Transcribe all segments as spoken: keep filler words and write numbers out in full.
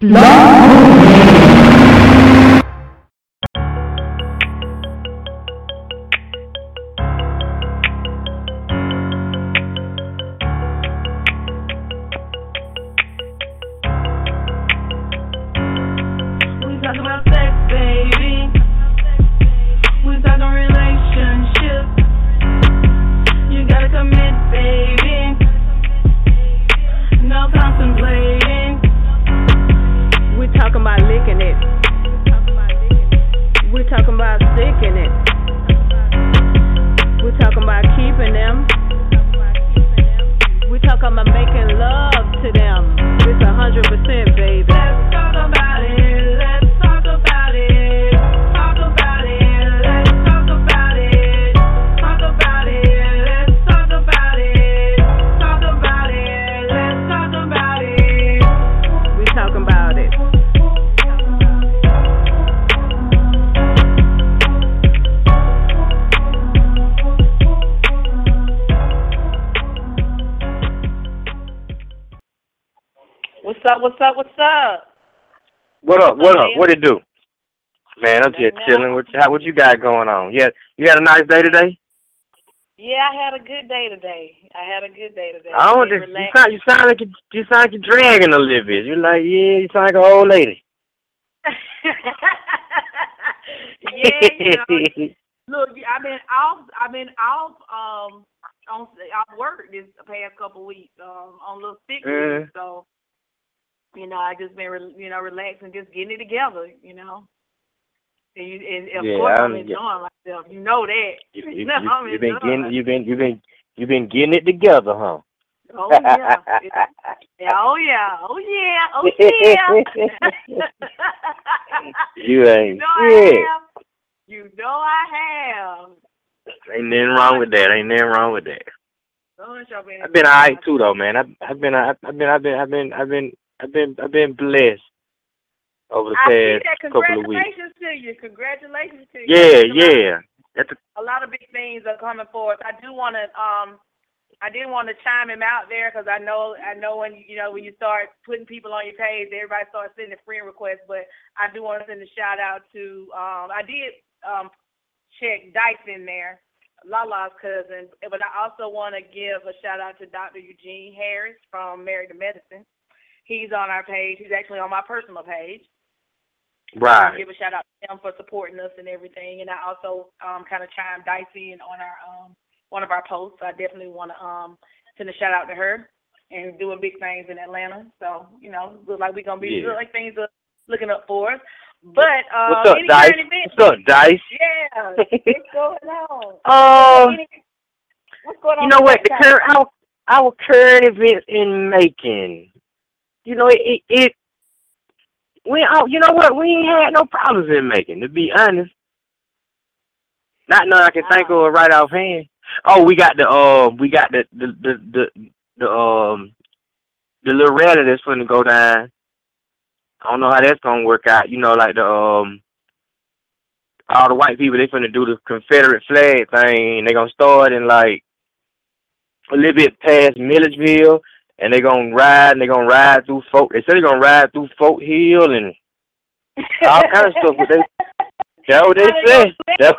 What's up, what's up, what's up? What up, what up? What it do? Man, I'm just chilling. What, how, what you got going on? Yeah, you had a nice day today? Yeah, I had a good day today. I had a good day today. I don't just, you sound, you sound like you, you sound like you're dragging a little bit. You're like, yeah, you sound like an old lady. Yeah, you know, look, I've been off, I've been off, um, on, I've worked this past couple of weeks, um, on little sick leave, mm. so, you know, I just been, re- you know, relaxing, just getting it together, you know. And, you, and of yeah, course, I'm, I'm enjoying yeah. myself. You know that. You, you, you know, you, I'm you've been getting, myself. you've been, you've been, you've been getting it together, huh? Oh yeah. yeah, oh yeah, oh yeah, oh yeah. You ain't you know shit. I have. You know I have. Ain't nothing wrong with that. Ain't nothing wrong with that. I've been alright too, though, man. I've, I've been, I've been, I've been, I've been, I've been, I've been, I've been blessed over the past couple of weeks. Congratulations to you. Congratulations to you. Yeah, yeah. That's a, a lot of big things are coming forth. I do want to, um, I didn't want to chime him out there because I know, I know when you know when you start putting people on your page, everybody starts sending friend requests. But I do want to send a shout out to, um, I did um, check Dice in there, Lala's cousin, but I also want to give a shout out to Doctor Eugene Harris from Married to Medicine. He's on our page. He's actually on my personal page. Right. I give a shout out to him for supporting us and everything. And I also um, kind of chimed Dice in on our um, one of our posts. I definitely want to um, send a shout out to her and doing big things in Atlanta. So, you know, look like we're going to be, yeah. look like things are looking up for us. But, um, what's up, Dice? What's up, Dice? Yeah, what's going on? Um, what's going on? You know what? The current, our, our current events in Macon, you know, it, it, it we, oh, you know what? We ain't had no problems in Macon, to be honest. Not none I can think of right offhand. Oh, we got the uh, we got the the the the, the um the little rally that's gonna go down. I don't know how that's gonna work out. You know, like the um all the white people they finna do the Confederate flag thing. And they gonna start in like a little bit past Milledgeville, and they gonna ride and they gonna ride through Folk. They said they gonna ride through Folk Hill and all kind of stuff. But they that's what they said. That,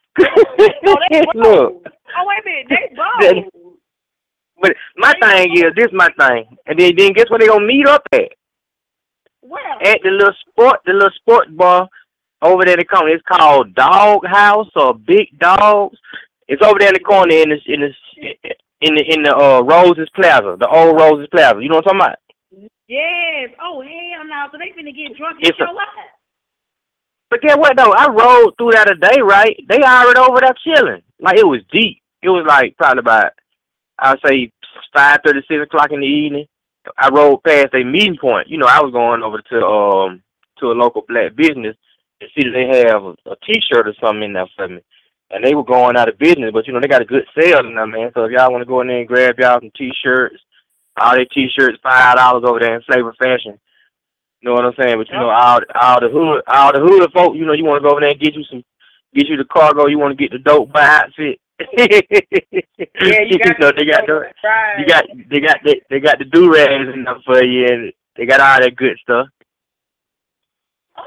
look. Oh, wait a minute, they both. But my thing is, this my thing. And then, then guess where they gonna meet up at? Where? At the little sport, the little sports bar over there in the corner. It's called Dog House or Big Dogs. It's over there in the corner in the in the in the in the uh, Roses Plaza, the old Roses Plaza. You know what I'm talking about? Yes. Oh hell no! So they finna get drunk and show up. But guess what though? I rode through that a day, right? They already over there chilling. Like it was deep. It was like probably about I'd say five thirty, six o'clock in the evening. I rode past a meeting point. You know, I was going over to um to a local black business to see that they have a, a T-shirt or something in there for me. And they were going out of business, but you know they got a good sale in there, man. So if y'all want to go in there and grab y'all some T-shirts, all their T-shirts five dollars over there in Flavor Fashion. You know what I'm saying? But you know, all all the hood, all the hood folk, you know, you want to go over there and get you some, get you the cargo. You want to get the dope by outfit. Yeah, you got. You know, they got the, you got, they got, they, they got the do rags in there for you, and they got all that good stuff.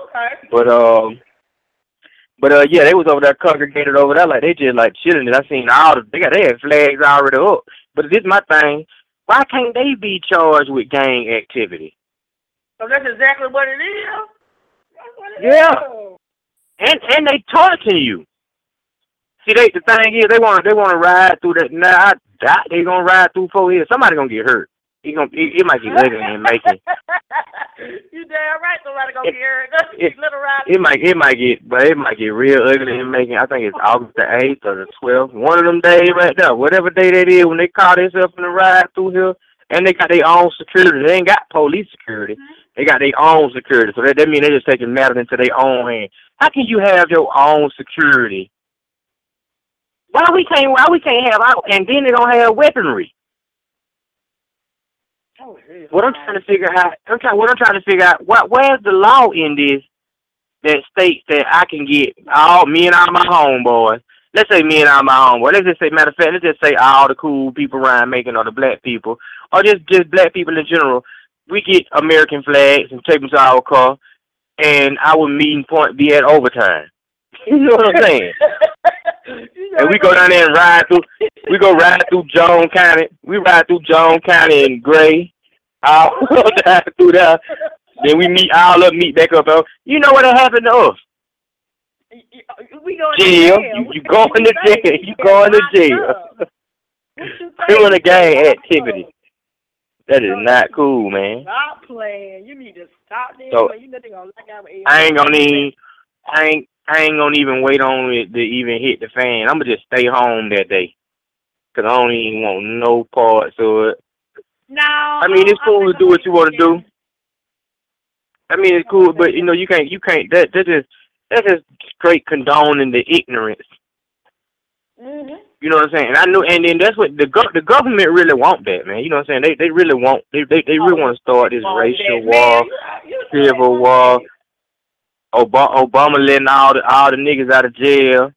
Okay. But um, but uh, yeah, they was over there congregated over there like they just like chilling. And I seen all the they got they had flags already up. But this my thing. Why can't they be charged with gang activity? So that's exactly what it is. That's what it Yeah. is. And and they taunting you. See, they the thing is they want they want to ride through that. Now I doubt they gonna ride through four years. Somebody gonna get hurt. He gonna it, it might get ugly and making. You damn right. Somebody gonna It, get hurt. it, Little ride. it might it might get but it might get real ugly and making. I think it's August the eighth or the twelfth. One of them days right there. Whatever day that is when they call themselves in the ride through here and they got their own security. They ain't got police security. Mm-hmm. They got their own security. So that that means they just taking matters into their own hands. How can you have your own security? Why we can't? Why we can't have our? And then they don't have weaponry. Oh, what I'm trying to figure out, I'm trying. What I'm trying to figure out, what where's the law in this that states that I can get all me and all my homeboys. Let's say me and all my homeboys. Let's just say, matter of fact, let's just say all the cool people around Macon or the black people, or just just black people in general. We get American flags and take them to our car, and our meeting point be at overtime. You know what I'm saying? You know, and we go down there and ride through. We go ride through Jones County. We ride through Jones County and Gray. All down through there. Then we meet all up, meet back up. You know what happened to us? We going jail. to jail. You, you going to jail. You going to jail. Doing a gang activity. That is not cool, man. Stop playing. You need to stop this. So, you know they're gonna lock out I ain't gonna even. I ain't. I ain't gonna even wait on it to even hit the fan. I'm gonna just stay home that day, cause I don't even want no parts of it. No. I mean, it's cool to do what you want to do. I mean, it's cool, but you know, you can't. You can't. That that just that's just straight condoning the ignorance. Mhm. You know what I'm saying? And I knew, and then that's what the go- the government really want that, man. You know what I'm saying? They they really want. They they, they really want to start this racial war, civil war. Obama, Obama letting all the all the niggas out of jail.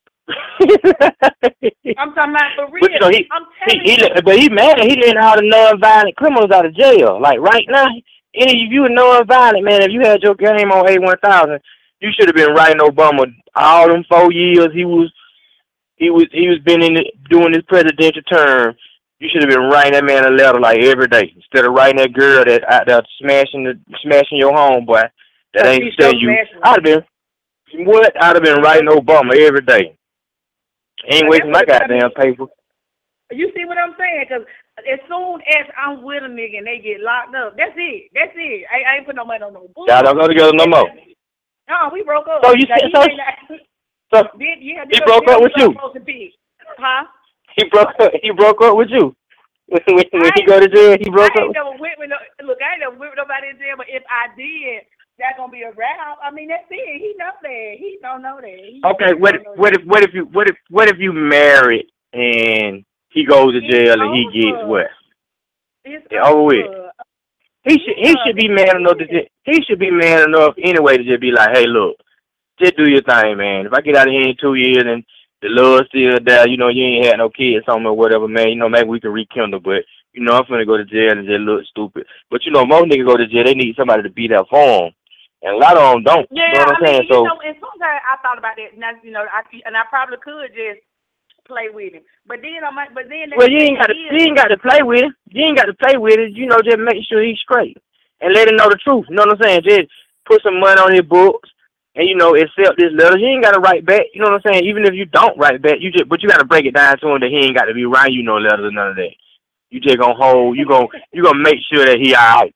I'm talking about for real. But, you know, he, I'm he, telling he, you. But he mad. He letting all the non-violent criminals out of jail. Like right now, any of you are non-violent, man. If you had your game on A one thousand, you should have been writing Obama all them four years he was he was he was been in the, doing his presidential term. You should have been writing that man a letter like every day instead of writing that girl that out there smashing the smashing your homeboy. That ain't still you. I'd have been what? I'd have been writing Obama every day. Ain't wasting my goddamn paper. You see what I'm saying? Because as soon as I'm with a nigga and they get locked up, that's it. That's it. I, I ain't put no money on no bull. Y'all don't go together no more. No, we broke up. So you said so? So did, yeah, he broke up with you? Huh? He broke up. He broke up with you. When, when, when he go to jail, he broke I ain't up. Never went with no, look, I ain't never went with nobody in jail, but if I did, that's gonna be a wrap. I mean, that's it. He know that. He don't know that. He okay, what if, what if what if you what if what if you married and he goes to jail it's and he gets what? It's yeah, over with. He should he should be man enough to just, he should be man enough anyway to just be like, hey, look, just do your thing, man. If I get out of here in two years and the love's still there, you know, you ain't had no kids on me or whatever, man. You know, maybe we can rekindle, but you know, I'm finna go to jail and just look stupid. But you know, most niggas go to jail, they need somebody to be there for them. And a lot of them don't. Yeah, you know what I'm I mean, saying? you So, know, and sometimes I thought about that, and I, you know, I and I probably could just play with him, but then I might, but then well, you ain't got to, you ain't got to play with him. You ain't got to play with it. You know, just make sure he's straight and let him know the truth. You know what I'm saying? Just put some money on his books and you know, accept this letter. You ain't got to write back. You know what I'm saying? Even if you don't write back, you just, but you got to break it down to him that he ain't got to be writing you no letters or none of that. You just gonna hold. You gonna you gonna make sure that he alright.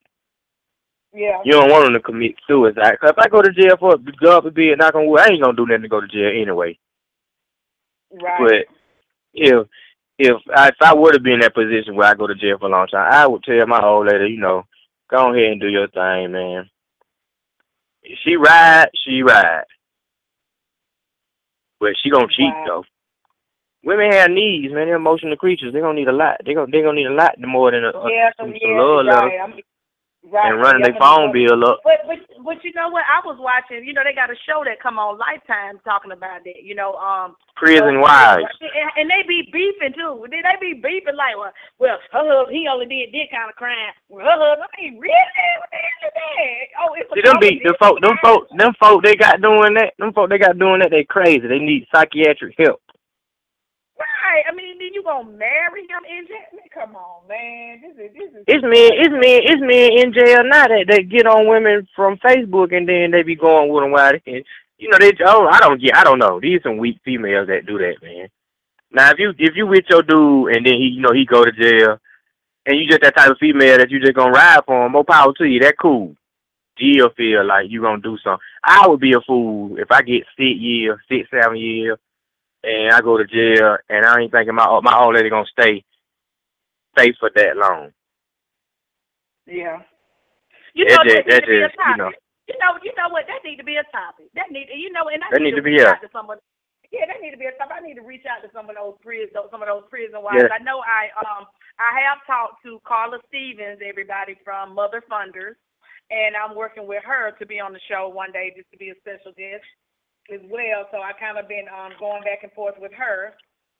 Yeah. You don't want him to commit suicide. Cause if I go to jail for God forbid, knock on wood, I ain't gonna do nothing to go to jail anyway. Right. But if if I, if I would have been in that position where I go to jail for a long time, I would tell my old lady, you know, go ahead and do your thing, man. If she ride, she ride. But she gonna cheat wow. though. Women have needs, man. They're emotional creatures. They're gonna need a lot. They're gonna they gonna need a lot more than a, yeah, a, some, yeah, some love right. letters. Right. and running Yeah, their I'm gonna phone be bill up. But but but you know what? I was watching. You know, they got a show that come on Lifetime talking about that. You know, um, Prison those wives. and, and they be beefing too. They they be beefing like, well, well, her husband, he only did this kind of crime. Well, her husband, I mean, really? What the hell is that? Oh, it's a See them be the folk, them folk, them folk they got doing that. Them folk they got doing that. They crazy. They need psychiatric help. Right. I mean, then you gonna marry him in jail? Come on, man. This is this is. It's men, it's men, it's men in jail now that they get on women from Facebook and then they be going with them while they can. You know, they. Oh, I don't get. I don't know. These some weak females that do that, man. Now, if you if you with your dude and then he, you know, he go to jail, and you just that type of female that you just gonna ride for him, more power to you. That cool. She'll feel like you gonna do something. I would be a fool if I get six years, six, seven years, and I go to jail, and I ain't thinking my my old lady gonna stay stay for that long. Yeah. You know, that that, just, that need to be a just, topic. you know. You know, you know what? That need to be a topic. That need, you know, and I that need, need to, to be reach yeah. out to someone. Yeah, that need to be a topic. I need to reach out to some of those prison, some of those prison wives. Yeah. I know I um I have talked to Carla Stevens, everybody from Mother Funders, and I'm working with her to be on the show one day, just to be a special guest as well. So I kind of been um going back and forth with her.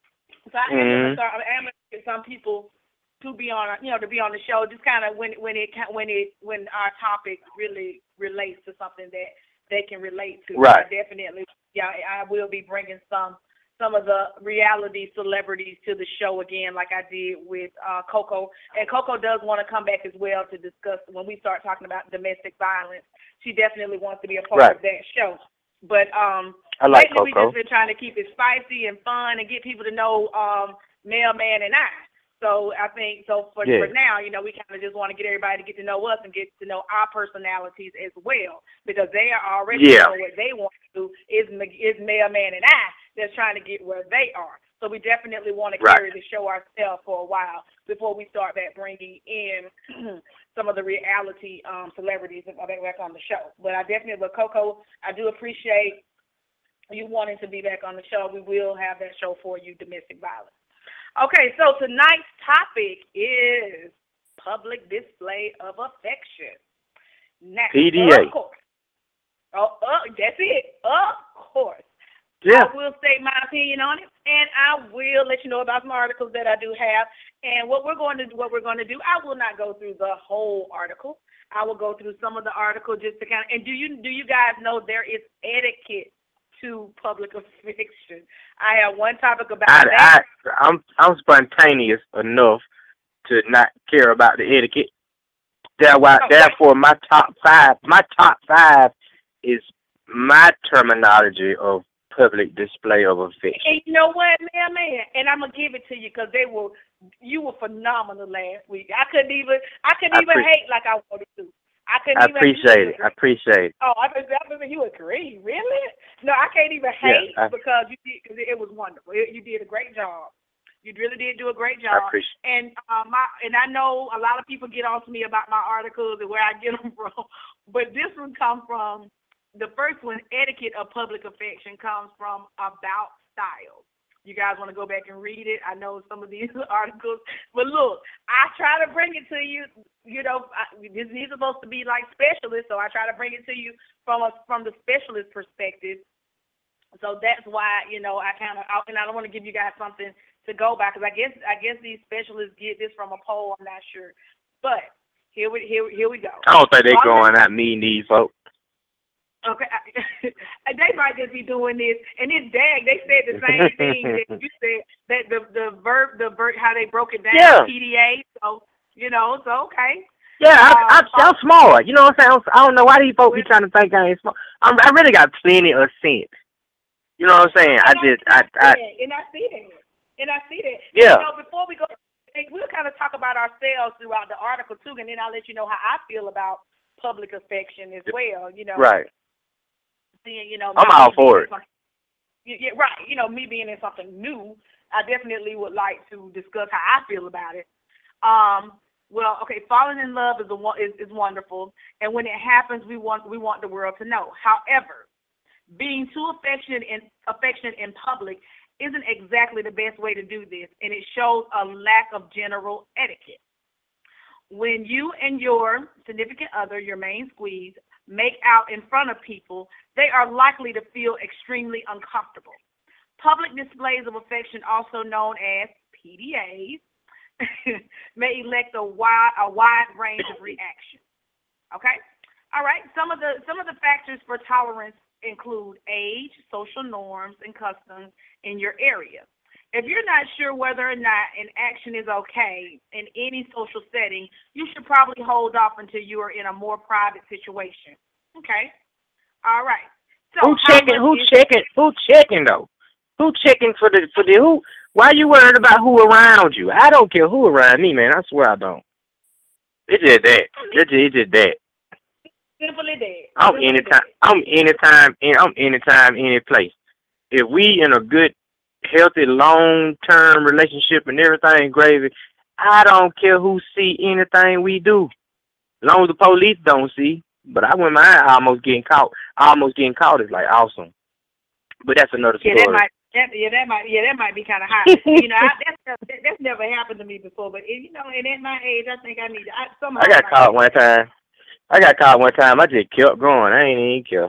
So I am mm-hmm. gonna start. I am gonna get some people to be on, you know, to be on the show. Just kind of when when it when it when our topic really relates to something that they can relate to. Right. I definitely, yeah, I will be bringing some some of the reality celebrities to the show again, like I did with uh, Coco. And Coco does want to come back as well to discuss when we start talking about domestic violence. She definitely wants to be a part right. of that show. But um, I like lately we Coco. just been trying to keep it spicy and fun and get people to know um, Mailman and I. So I think, so for, yeah. for now, you know, we kind of just want to get everybody to get to know us and get to know our personalities as well, because they are already yeah. know what they want to do is, is Mailman and I that's trying to get where they are. So we definitely want to carry right. the show ourselves for a while before we start back bringing in some of the reality um, celebrities back on the show. But I definitely, but Coco, I do appreciate you wanting to be back on the show. We will have that show for you, domestic violence. Okay, so tonight's topic is public display of affection. Now, P D A. of course. Oh, uh, that's it. Of course. Yeah. I will state my opinion on it, and I will let you know about some articles that I do have. And what we're going to do, what we're going to do, I will not go through the whole article. I will go through some of the article just to kind of. And do you do you guys know there is etiquette to public affection? I have one topic about I, that. I, I'm I'm spontaneous enough to not care about the etiquette. Therefore, oh, therefore, my top five, my top five is my terminology of public display of affection. And you know what, man, man, and I'm gonna give it to you because they were, you were phenomenal last week. I couldn't even, I couldn't I even pre- hate like I wanted to. I couldn't I even. appreciate it. I appreciate it. Oh, I think you agree, really? No, I can't even hate yeah, I, because you did, because it was wonderful. It, you did a great job. You really did do a great job. I appreciate. And uh, my, and I know a lot of people get on to me about my articles and where I get them from, but this one comes from. The first one, etiquette of public affection, comes from About Style. You guys want to go back and read it? I know some of these articles, but look, I try to bring it to you. You know, I, this these are supposed to be like specialists, so I try to bring it to you from a from the specialist perspective. So that's why, you know, I kind of, and I don't want to give you guys something to go by because I guess I guess these specialists get this from a poll. I'm not sure, but here we here here we go. I don't think they're going out meeting these folks. Okay, they might just be doing this, and it's dag. They said the same thing that you said, that the the verb, the verb, how they broke it down, yeah. P D A. So you know, so okay. Yeah, um, I, I, I'm smart. You know what I'm saying? I don't know why these folks be trying to think I ain't smart. I'm, I really got plenty of sense. You know what I'm saying? I just, I, I, and I see that, and I see that. Yeah. You know, before we go, we'll kind of talk about ourselves throughout the article too, and then I'll let you know how I feel about public affection as well. You know, right. Seeing, you know, I'm all for it. Yeah, right. You know, me being in something new, I definitely would like to discuss how I feel about it. Um, well, okay, falling in love is a is, is wonderful, and when it happens, we want we want the world to know. However, being too affectionate in affectionate in public isn't exactly the best way to do this, and it shows a lack of general etiquette. When you and your significant other, your main squeeze, make out in front of people, they are likely to feel extremely uncomfortable. Public displays of affection, also known as P D As, may elect a wide, a wide range of reactions. Okay? All right. Some of the some of the factors for tolerance include age, social norms, and customs in your area. If you're not sure whether or not an action is okay in any social setting, you should probably hold off until you are in a more private situation. Okay? All right. So who checking? Who is- checking? Who checking though? Who checking for the for the who? Why you worried about who around you? I don't care who around me, man. I swear I don't. It's just that. It's just, it's just that. Simply that. I'm Simply anytime. that. I'm anytime. I'm anytime, any place. If we in a good, healthy, long-term relationship and everything gravy, I don't care who see anything we do, as long as the police don't see. But I wouldn't mind almost getting caught. Almost getting caught is like awesome. But that's another story. Yeah, that might. That, yeah, that might. Yeah, that might be kind of hot. You know, I, that's that, that's never happened to me before. But you know, and at my age, I think I need. I, somehow I got caught one time. I got caught one time. I just kept going. I ain't even care.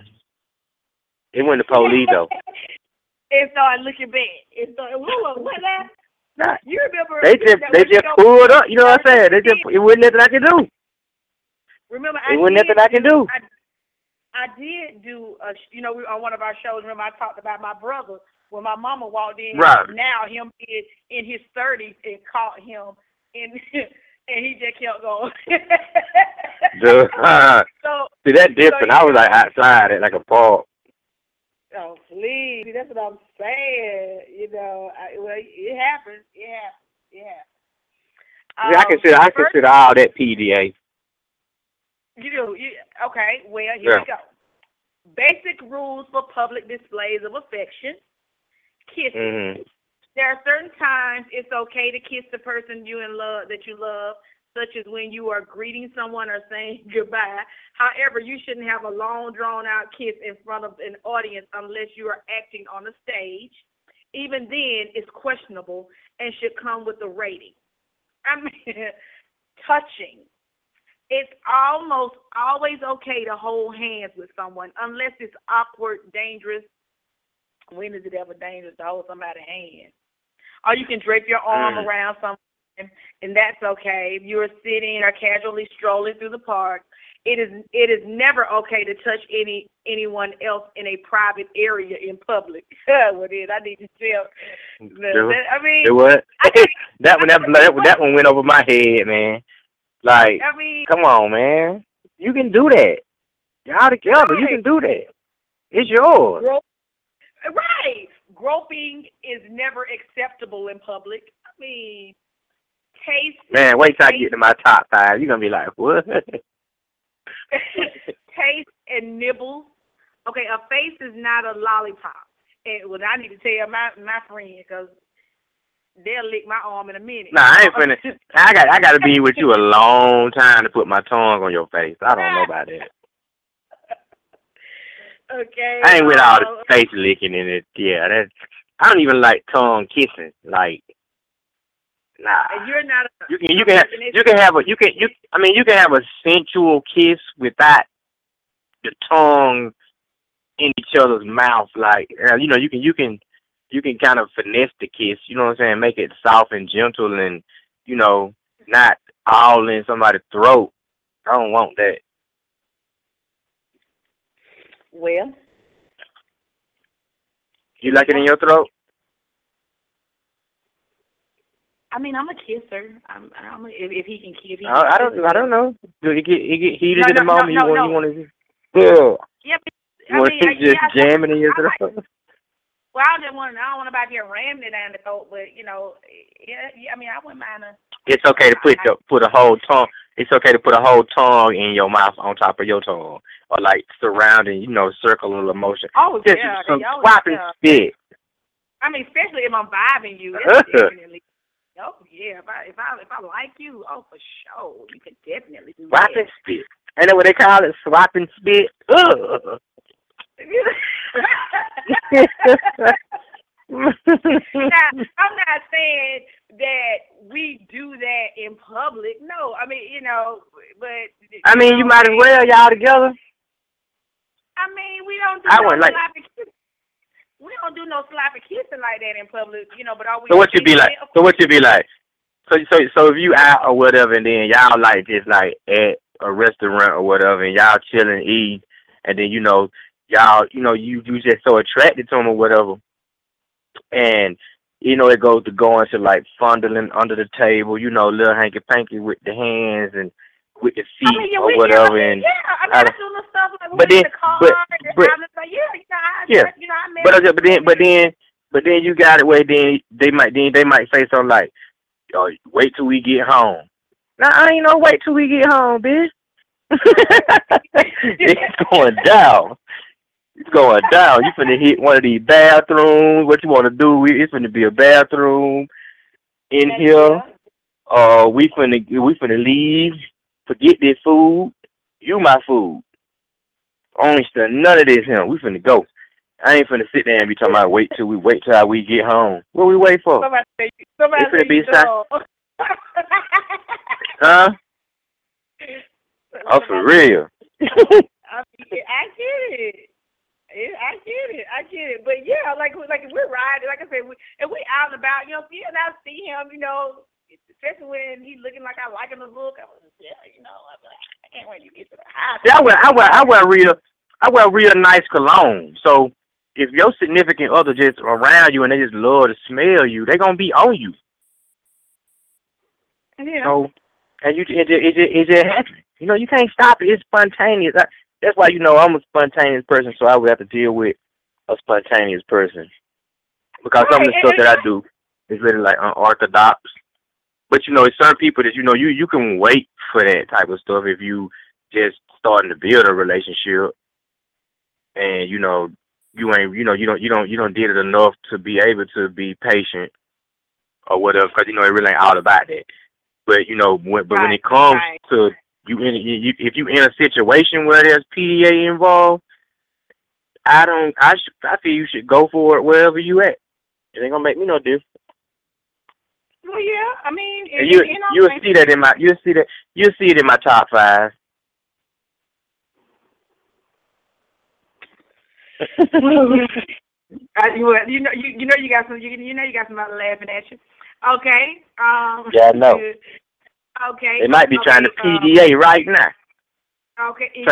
It wasn't the police though. It started looking bad. It started. What? What that? Nah, You remember? they just they just pulled up. You know what I'm saying? They just it wasn't nothing I could do. Remember, It I wasn't did, nothing I can do. I, I did do. A, you know, we, on one of our shows. Remember, I talked about my brother when my mama walked in. Right. Now him in, in his thirties and caught him, and and he just kept going. Dude, uh, so see that different. So, I was like outside at like a park. Oh, please. That's what I'm saying. You know, I, well, it happens. It happens. It happens. Um, yeah, I consider I first, consider all that P D A. You do. You, okay, well, here Yeah. we go. Basic rules for public displays of affection. Kissing. Mm-hmm. There are certain times it's okay to kiss the person you in love that you love, such as when you are greeting someone or saying goodbye. However, you shouldn't have a long, drawn-out kiss in front of an audience unless you are acting on a stage. Even then, it's questionable and should come with a rating. I mean, touching. It's almost always okay to hold hands with someone unless it's awkward, dangerous. When is it ever dangerous to hold somebody's hand? Or you can drape your arm Mm. around someone, and that's okay. If you are sitting or casually strolling through the park, it is it is never okay to touch any anyone else in a private area in public. Well, then I need to tell. That, I mean, it what? I mean, that one that, that that one went over my head, man. Like, I mean, come on, man. You can do that. Y'all together, you can do that. It's yours. Gro- right. Groping is never acceptable in public. I mean, taste. Man, wait till I taste, get to my top five. You're gonna be like, what? Taste and nibbles. Okay, a face is not a lollipop. And well, I need to tell my my friend because they'll lick my arm in a minute. Nah, I ain't finna. I got I got to be with you a long time to put my tongue on your face. I don't know about that. Okay. I ain't with all the uh, face licking in it. Yeah, that's. I don't even like tongue kissing. Like, nah. And you're not. A, You can you can have, you can have a you can you I mean you can have a sensual kiss without the tongue in each other's mouth. Like, uh, you know, you can you can you can kind of finesse the kiss. You know what I'm saying? Make it soft and gentle, and you know, not all in somebody's throat. I don't want that. Well. You like it in your throat? I mean, I'm a kisser. I'm, I'm a, if, if he can if he I, I don't. kiss I don't know. Do it get it get heated No, in the no, moment? no, you no, want no. you want to? Yeah. Yeah, but, You I want mean, to I- just yeah, I- jam it in your I like- throat? Well, I just want. I don't want nobody here ramming it down the throat, but you know, yeah, yeah. I mean, I wouldn't mind a. It's okay to put the, put a whole tongue. It's okay to put a whole tongue in your mouth on top of your tongue, or like surrounding, you know, circle of motion. Oh Just yeah, some oh, swap and yeah. spit. I mean, especially if I'm vibing you, that's definitely. Oh yeah, if I if I if I like you, oh for sure, you can definitely do Swap that. and spit. Ain't that what they call it? Swap and spit. Ugh. now, I'm not saying that we do that in public. No, I mean, you know, but I mean, you might as well y'all together. I mean, we don't do I no wouldn't like. sloppy kissing. We don't do no sloppy kissing like that in public, you know. But are we? So what you be like? So what you be like? So so so if you out or whatever, and then y'all like just like at a restaurant or whatever, and y'all chilling, eat, and then you know y'all, you know you you just so attracted to them or whatever, and you know it goes to going to like fondling under the table, you know, little hanky panky with the hands and with the feet I mean, yeah, or we, whatever, yeah, and yeah, I mean, I, I do little stuff like but we then, in the car, but, and but, I'm just like, yeah, you know, I, yeah, you know, I met but but then but then but then you got it where then they might then they might say something like, oh, wait till we get home. Nah, I ain't no wait till we get home, bitch. It's going down. It's going down. You finna hit one of these bathrooms. What you want to do? It's finna be a bathroom in That's here. Yeah. Uh, we finna we finna leave. Forget this food. You my food. Only still none of this here. We finna go. I ain't finna sit there and be talking about wait till we wait till we get home. What we wait for? Somebody say, somebody It's finna say be you know. Huh? Oh, for real. I, mean, I get it. I get it. I get it. But yeah, like like if we're riding, like I said, we, if we out and about, you know, see and I see him, you know, especially when he's looking like I like him to look. I was, yeah, you know, I'm like, I can't wait to get to the house. Yeah, I wear, I wear, I wear real, I wear real nice cologne. So if your significant other just around you and they just love to smell you, they gonna be on you. Yeah. So, and you, it just, it just, it just happens. You know, you can't stop it. It's spontaneous. I, that's why, you know, I'm a spontaneous person, so I would have to deal with a spontaneous person. Because right. some of the stuff that I do is really, like, unorthodox. But, you know, it's certain people that, you know, you, you can wait for that type of stuff if you just starting to build a relationship. And, you know, you ain't, you know, you don't, you don't, you don't did it enough to be able to be patient or whatever, because, you know, it really ain't all about that. But, you know, when, but right. when it comes right. to, You in you if you in a situation where there's P D A involved, I don't. I sh- I feel you should go for it wherever you at. It ain't gonna make me no difference. Well, yeah. I mean, And it, you you know, you'll see that in my you'll see that you'll see it in my top five. I, you, you know, you, you know, you got some. You, you know, you got somebody laughing at you. Okay. Um, Yeah, I know. Okay. They might be okay, trying to P D A um, right now. Okay. E-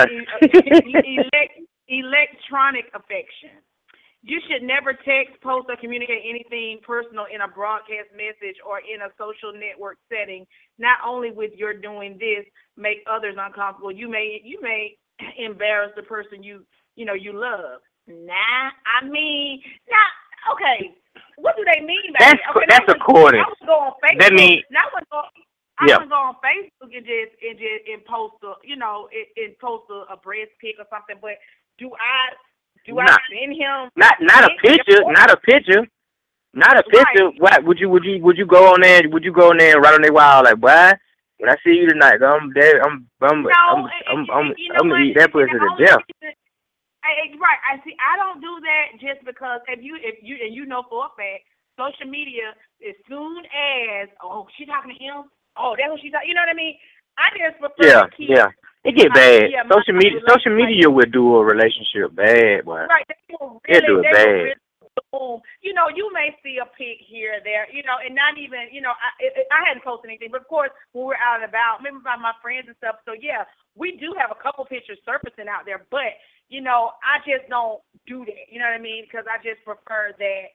e- elect, electronic affection. You should never text, post, or communicate anything personal in a broadcast message or in a social network setting. Not only with your doing this make others uncomfortable, you may you may embarrass the person you you know you love. Nah, I mean, nah. Okay, what do they mean by that's that? Okay, that's that according. I would go on Facebook. That mean not would go. I yeah. would go on Facebook and just and just and post a you know and, and post a, a breast pic or something. But do I? Do I not, send him? Not not a picture, not a picture, not a picture. Right. What would you would you would you go on there? Would you go on there and write on their wall like, boy, when I see you tonight, I'm dead. I'm I'm no, I'm and, I'm and, I'm, you know I'm gonna what? eat that pussy to death. Reason, I, right. I see. I don't do that just because if you if you and you know for a fact, social media as soon as oh she talking to him, oh that's what she talking. You know what I mean? I just prefer Yeah, to keep yeah. It get my, bad. yeah, social media, social media like, would do a relationship bad, boy. Right, they will it really, do it they bad. Will really boom. You know, you may see a pic here or there, you know, and not even, you know, I I hadn't posted anything, but of course when we're out and about, maybe by my friends and stuff. So yeah, we do have a couple pictures surfacing out there, but you know, I just don't do that. You know what I mean? Because I just prefer that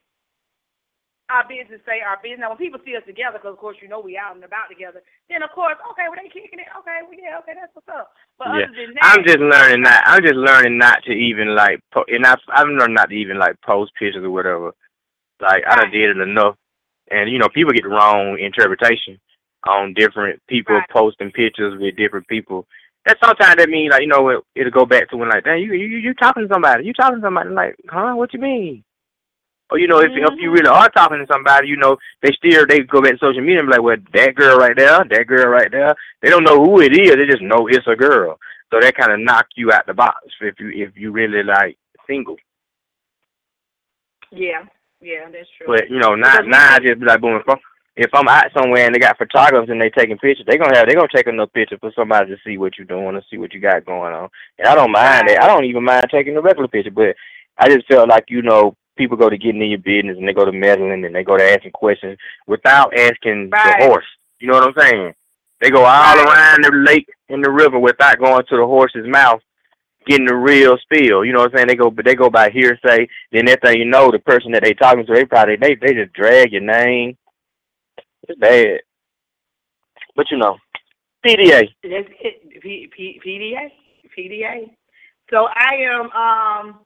our business say our business. Now, when people see us together, because of course you know we out and about together, then of course, okay, well they kicking it. Okay, well yeah, okay, that's what's up. But yeah. other than that, I'm just learning not. I'm just learning not to even like, po- and I, I'm learning not to even like post pictures or whatever. Like right. I done did it enough, and you know people get the wrong interpretation on different people right. posting pictures with different people. And sometimes that means like you know it, it'll go back to when like, dang, you you you talking to somebody, you talking to somebody like, huh? What you mean? Or, you know, if, mm-hmm. if you really are talking to somebody, you know, they still, they go back to social media and be like, well, that girl right there, that girl right there. They don't know who it is. They just know it's a girl. So that kind of knock you out the box if you if you really, like, single. Yeah. Yeah, that's true. But, you know, now, now I just be like, boom, if I'm out somewhere and they got photographers and they taking pictures, they gonna have they gonna take enough picture for somebody to see what you're doing and see what you got going on. And I don't mind that. I don't even mind taking a regular picture, but I just felt like, you know, people go to getting in your business and they go to meddling and they go to asking questions without asking right. the horse. You know what I'm saying? They go all right. around the lake and the river without going to the horse's mouth, getting the real spiel. You know what I'm saying? They go, but they go by hearsay. Then that thing, you know, the person that they talking to, they probably they they just drag your name. It's bad. But you know, P D A. That's it. P, P, PDA. P D A. So I am um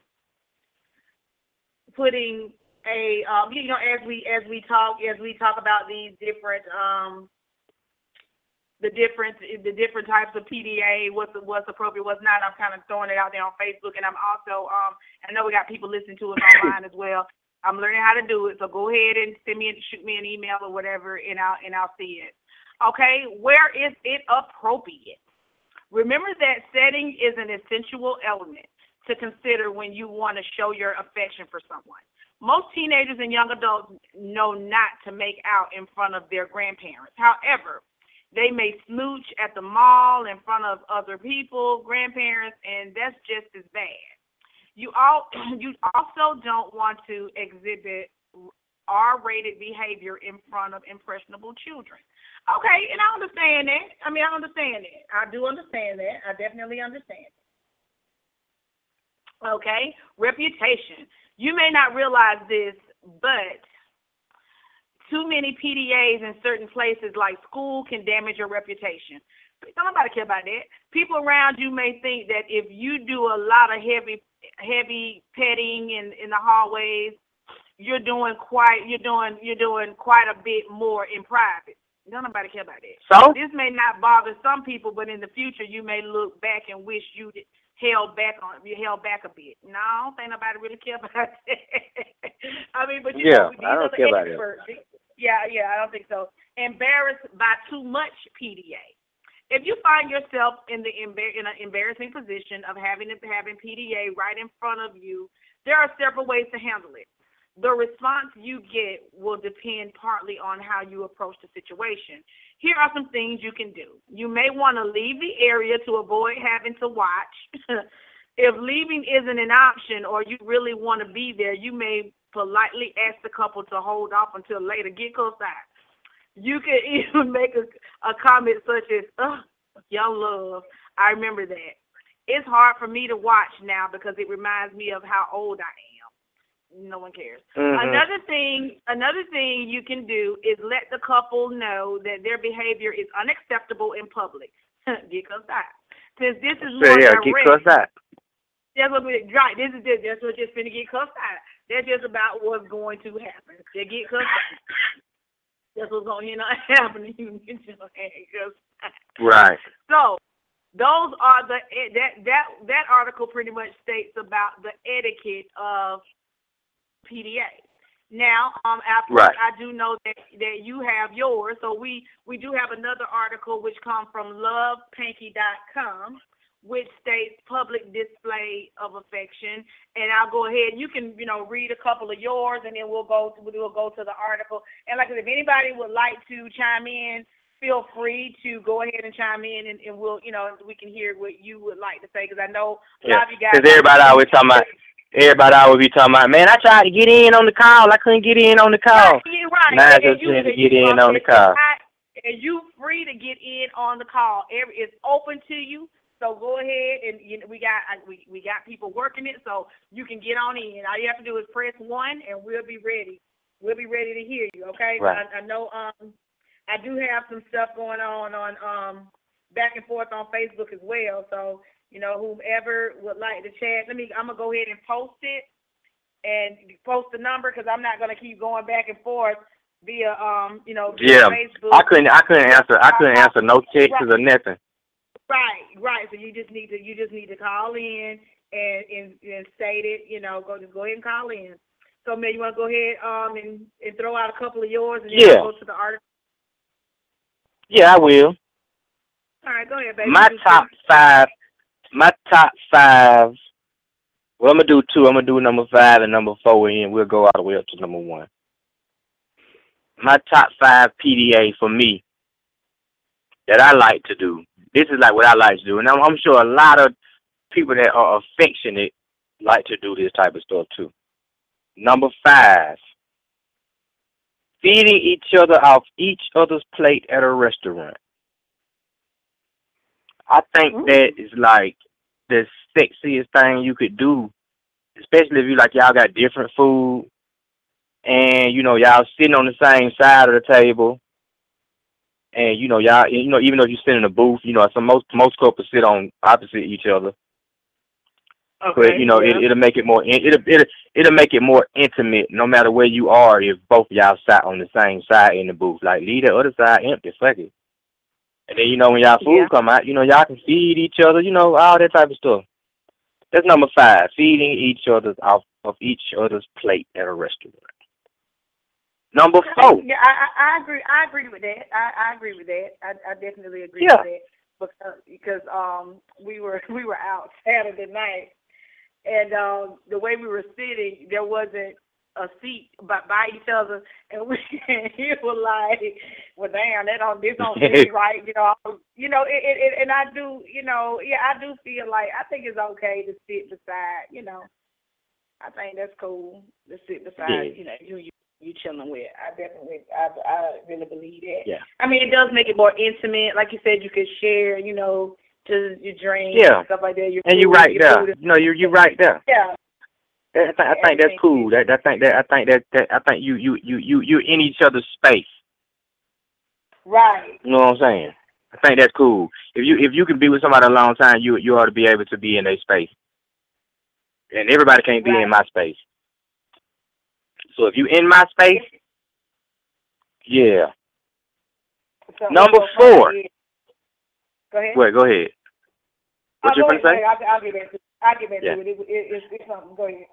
putting a um you know as we as we talk as we talk about these different um the different the different types of P D A, what's what's appropriate, what's not. I'm kind of throwing it out there on Facebook, and I'm also um I know we got people listening to us online as well. I'm learning how to do it, so go ahead and send me shoot me an email or whatever, and I'll and I'll see it. Okay, where is it appropriate? Remember that setting is an essential element to consider when you want to show your affection for someone. Most teenagers and young adults know not to make out in front of their grandparents. However, they may smooch at the mall in front of other people, grandparents, and that's just as bad. You all, you also don't want to exhibit R-rated behavior in front of impressionable children. Okay, and I understand that. I mean, I understand that. I do understand that. I definitely understand it. Okay, reputation. You may not realize this, but too many P D As in certain places like school can damage your reputation. Don't nobody care about that. People around you may think that if you do a lot of heavy, heavy petting in, in the hallways, you're doing quite, you're doing, you're doing quite a bit more in private. Don't nobody care about that. So this may not bother some people, but in the future you may look back and wish you held back on, you held back a bit. No, I don't think nobody really care about that. I mean, but you yeah, know, these I don't are the care about experts. it. Yeah, yeah, I don't think so. Embarrassed by too much P D A. If you find yourself in the embar- in an embarrassing position of having having P D A right in front of you, there are several ways to handle it. The response you get will depend partly on how you approach the situation. Here are some things you can do. You may want to leave the area to avoid having to watch. If leaving isn't an option or you really want to be there, you may politely ask the couple to hold off until later. Get close out. You can even make a, a comment such as, "Oh, young love, I remember that. It's hard for me to watch now because it reminds me of how old I am." No one cares. Mm-hmm. Another thing, another thing you can do is let the couple know that their behavior is unacceptable in public. Get close out. Since this is more yeah, direct. Get close out. That's what we, right. This is just, that's what just finna get cussed out. That's just about what's going to happen. They get cussed out. That's what's going to end up happening. You get your hand cussed out. Right. So those are the that that that article pretty much states about the etiquette of P D A. Now, um, after right. I do know that that you have yours, so we we do have another article which comes from love panky dot com, which states public display of affection. And I'll go ahead. You can, you know, read a couple of yours, and then we'll go to, we'll go to the article. And like I said, if anybody would like to chime in, feel free to go ahead and chime in, and, and we'll, you know, we can hear what you would like to say, because I know a yeah. lot of you guys. Because everybody always talking about. Everybody always be talking about, man, I tried to get in on the call. I couldn't get in on the call. Right, right. Now I just trying to get in on the call. And you free to get in on the call. Every, it's open to you. So go ahead, and you know, we got we we got people working it, so you can get on in. All you have to do is press one, and we'll be ready. We'll be ready to hear you. Okay? Right. I, I know. Um, I do have some stuff going on on um back and forth on Facebook as well. So you know, whomever would like to chat, let me. I'm gonna go ahead and post it, and post the number, because I'm not gonna keep going back and forth via um you know via yeah. Facebook. I couldn't I couldn't answer I couldn't answer no texts right. or nothing. Right, right. So you just need to you just need to call in and, and, and state it. You know, go just go ahead and call in. So, man, you want to go ahead um and, and throw out a couple of yours, and then yeah. go to the article. Yeah, I will. All right, go ahead, baby. My top five. My top five. Well, I'm gonna do two. I'm gonna do number five and number four, and we'll go all the way up to number one. my top five P D A for me that I like to do. This is like what I like to do, and I'm, I'm sure a lot of people that are affectionate like to do this type of stuff too. Number five, feeding each other off each other's plate at a restaurant. I think Mm. that is like the sexiest thing you could do, especially if you like y'all got different food and you know y'all sitting on the same side of the table, and you know y'all, you know even though you sit in a booth, you know some most most couples sit on opposite each other. Okay. But you know, yeah. it, it'll make it more it'll, it'll it'll make it more intimate, no matter where you are. If both of y'all sat on the same side in the booth, like leave the other side empty, fuck it. And then you know when y'all food Yeah. come out, you know y'all can feed each other, you know all that type of stuff. That's number five, feeding each other's off of each other's plate at a restaurant. Number four. Yeah, I, I, I agree. I agree with that. I, I agree with that. I, I definitely agree Yeah. with that because because um we were we were out Saturday night. And um, the way we were sitting, there wasn't a seat by, by each other, and we you were like, "Well, damn, that don't this don't seem right," you know. You know, it, it, it, and I do, you know, yeah, I do feel like I think it's okay to sit beside, you know. I think that's cool to sit beside, Yeah. you know, you you you chilling with. I definitely, I I really believe that. Yeah. I mean, it does make it more intimate, like you said. You could share, you know. Just your drink Yeah. and stuff like that. Your And food, you're right your there. food. You know, you're you're right there. Yeah. I think I think that's cool. That I think that I think that, that I think you you you you you're in each other's space. Right. You know what I'm saying? I think that's cool. If you if you can be with somebody a long time, you you ought to be able to be in their space. And everybody can't be Right. in my space. So if you in my space, yeah. So, Number so four. Go ahead. Wait, go ahead. What oh, you go gonna ahead, say? I'll, I'll get back to it. I'll get back Yeah. to it. It, it, it's, it's something. Go ahead.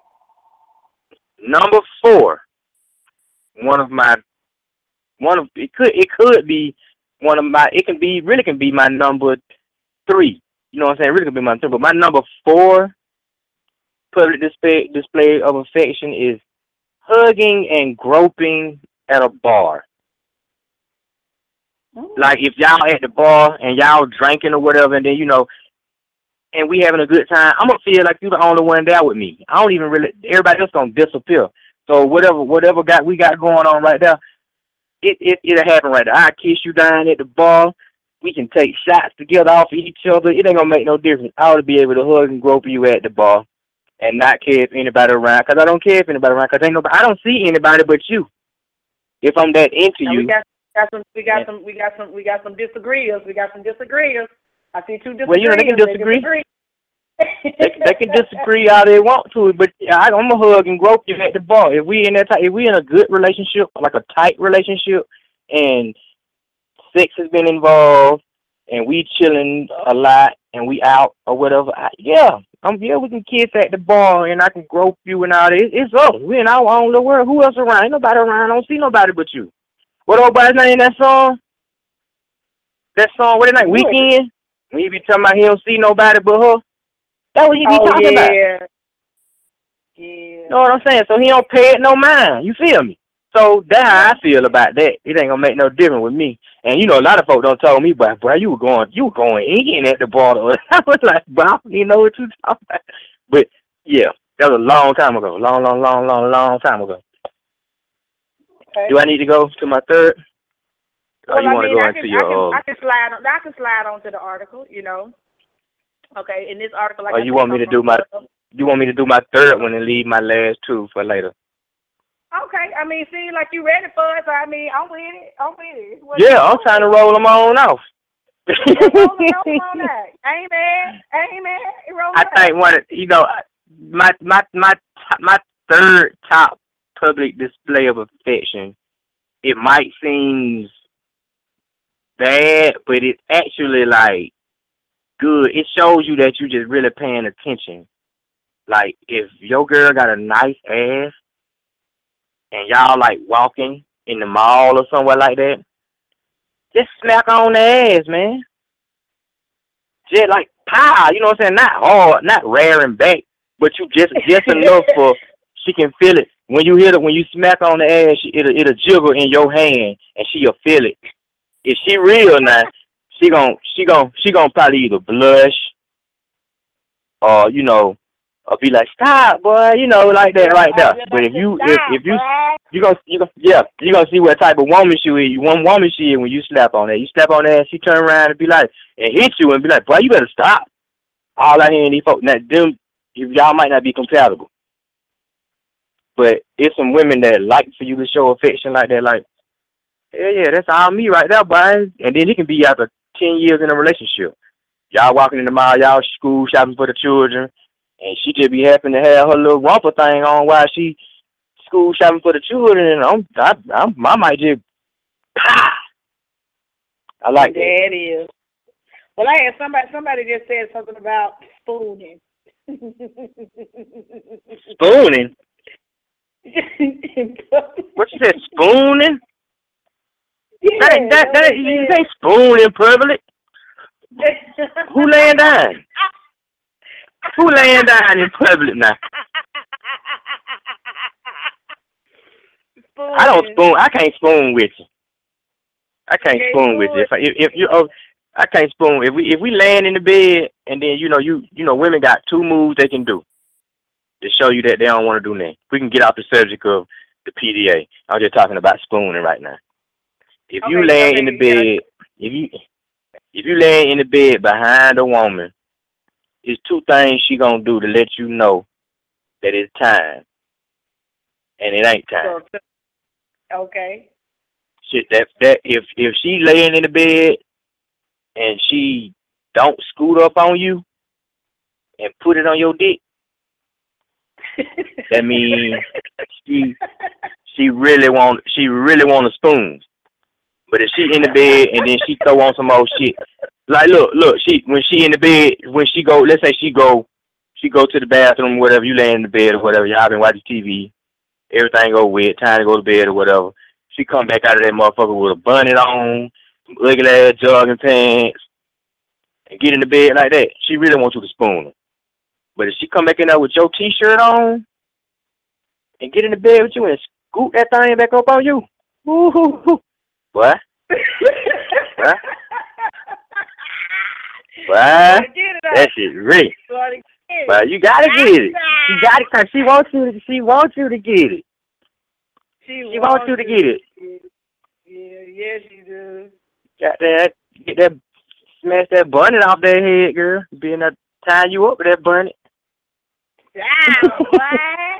Number four. One of my one of it could it could be one of my it can be really can be my number three. You know what I'm saying? It really can be my three. But my number four public display display of affection is hugging and groping at a bar. Mm-hmm. Like if y'all at the bar and y'all drinking or whatever, and then you know, and we having a good time, I'm gonna feel like you the only one there with me. I don't even really. Everybody else gonna disappear. So whatever whatever got we got going on right there, it it it'll happen right there. I kiss you down at the bar. We can take shots together off of each other. It ain't gonna make no difference. I ought to be able to hug and grope you at the bar, and not care if anybody around. Cause I don't care if anybody around. Cause ain't nobody. I don't see anybody but you. If I'm that into Now, you. we got, got some. We got Yeah. some. We got some. We got some disagreeers. We got some disagreeers. I see two disagreeers. Well, you know, they can disagree. They, They, they can disagree all they want to, but I, I'm gonna hug and grope you at the bar. If we in that, type, if we in a good relationship, like a tight relationship, and sex has been involved, and we chilling a lot, and we out or whatever, I, yeah, I'm yeah, we can kiss at the bar, and I can grope you and all that. It, it's up. We in our own little world. Who else around? Ain't nobody around. I don't see nobody but you. What old boy's name in that song? That song, what is that? Weekend. When you be talking about he don't see nobody but her. That's what he be oh, talking yeah. about. Yeah. You know what I'm saying? So he don't pay it no mind. You feel me? So that's how I feel about that. It ain't gonna make no difference with me. And you know, a lot of folks don't tell me, but bro, you were going, you were going in at the bar. I was like, bro, I don't even know what you talking about. But yeah, that was a long time ago. Long, long, long, long, long time ago. Okay. Do I need to go to my third? Or Well, you I want to mean, go I into can, your? I can, Uh, I can slide on. I can slide onto the article. You know. Okay. In this article, like or I you said, want me to come do from my? Google. You want me to do my third one and leave my last two for later? Okay. I mean, see, like you ready for it. So I mean, I'm with it. I'm with it. What Yeah, I'm trying to roll them on off. Yeah, roll, roll on that. I ain't mad. I ain't mad. Roll I that. think one, of, you know, my my my my third top public display of affection. It might seem bad, but it's actually like good. It shows you that you just really paying attention. Like if your girl got a nice ass and y'all like walking in the mall or somewhere like that, just smack on the ass, man. Just like pow, you know what I'm saying? Not hard, not rearing back, but you just just enough for she can feel it. when you hit it, when you smack on the ass, it'll it'll jiggle in your hand, and she'll feel it. If she real now, she gon' she gon' she gon' probably either blush or you know, or be like, stop, boy, you know, like that, right there. But if you if if you you gonna you gonna yeah, you gonna see what type of woman she is. One woman she is when you slap on that. You slap on that, and she turn around and be like, and hit you and be like, boy, you better stop. All I hear in these folks, now them, y'all might not be compatible. But it's some women that like for you to show affection like that, like, yeah, yeah, that's all me right there, boy. And then it can be after ten years in a relationship. Y'all walking in the mall, y'all school shopping for the children, and she just be happy to have her little romper thing on while she school shopping for the children, and I'm, I, I'm, I might just, pah! I like that. That is. Well, I had somebody, somebody just said something about spooning. Spooning? What you said, spooning? Yeah, that, that, that, you say spoon in public. Who laying down? Who laying down in public now? Spooning. I don't spoon. I can't spoon with you. I can't Okay, spoon with you. If, I, if, if you, oh, I can't spoon. If we if we laying in the bed and then you know you you know women got two moves they can do to show you that they don't want to do nothing. We can get off the subject of the P D A. I'm just talking about spooning right now. If okay, you laying okay, in the bed, if you if you laying in the bed behind a woman, there's two things she gonna do to let you know that it's time, and it ain't time. Okay. Shit, that that if if she laying in the bed and she don't scoot up on you and put it on your dick, that means she she really want she really want a spoon. But if she in the bed and then she throw on some old shit, like look look she when she in the bed when she go let's say she go she go to the bathroom whatever, you lay in the bed or whatever, y'all been watching T V, everything go wet, time to go to bed or whatever. She come back out of that motherfucker with a bonnet on, some ugly ass jogging pants, and get in the bed like that. She really wants you to spoon her. But if she come back in there with your T-shirt on and get in the bed with you and scoot that thing back up on you, woo-hoo-hoo. What? What? What? That shit real. But you gotta get it. You got it because she wants you to. She wants you to get it. She, she wants you to get it. Yeah, yeah, she does. Got that? Get that? Smash that bonnet off that head, girl. Being that tying you up with that bonnet. Wow, what?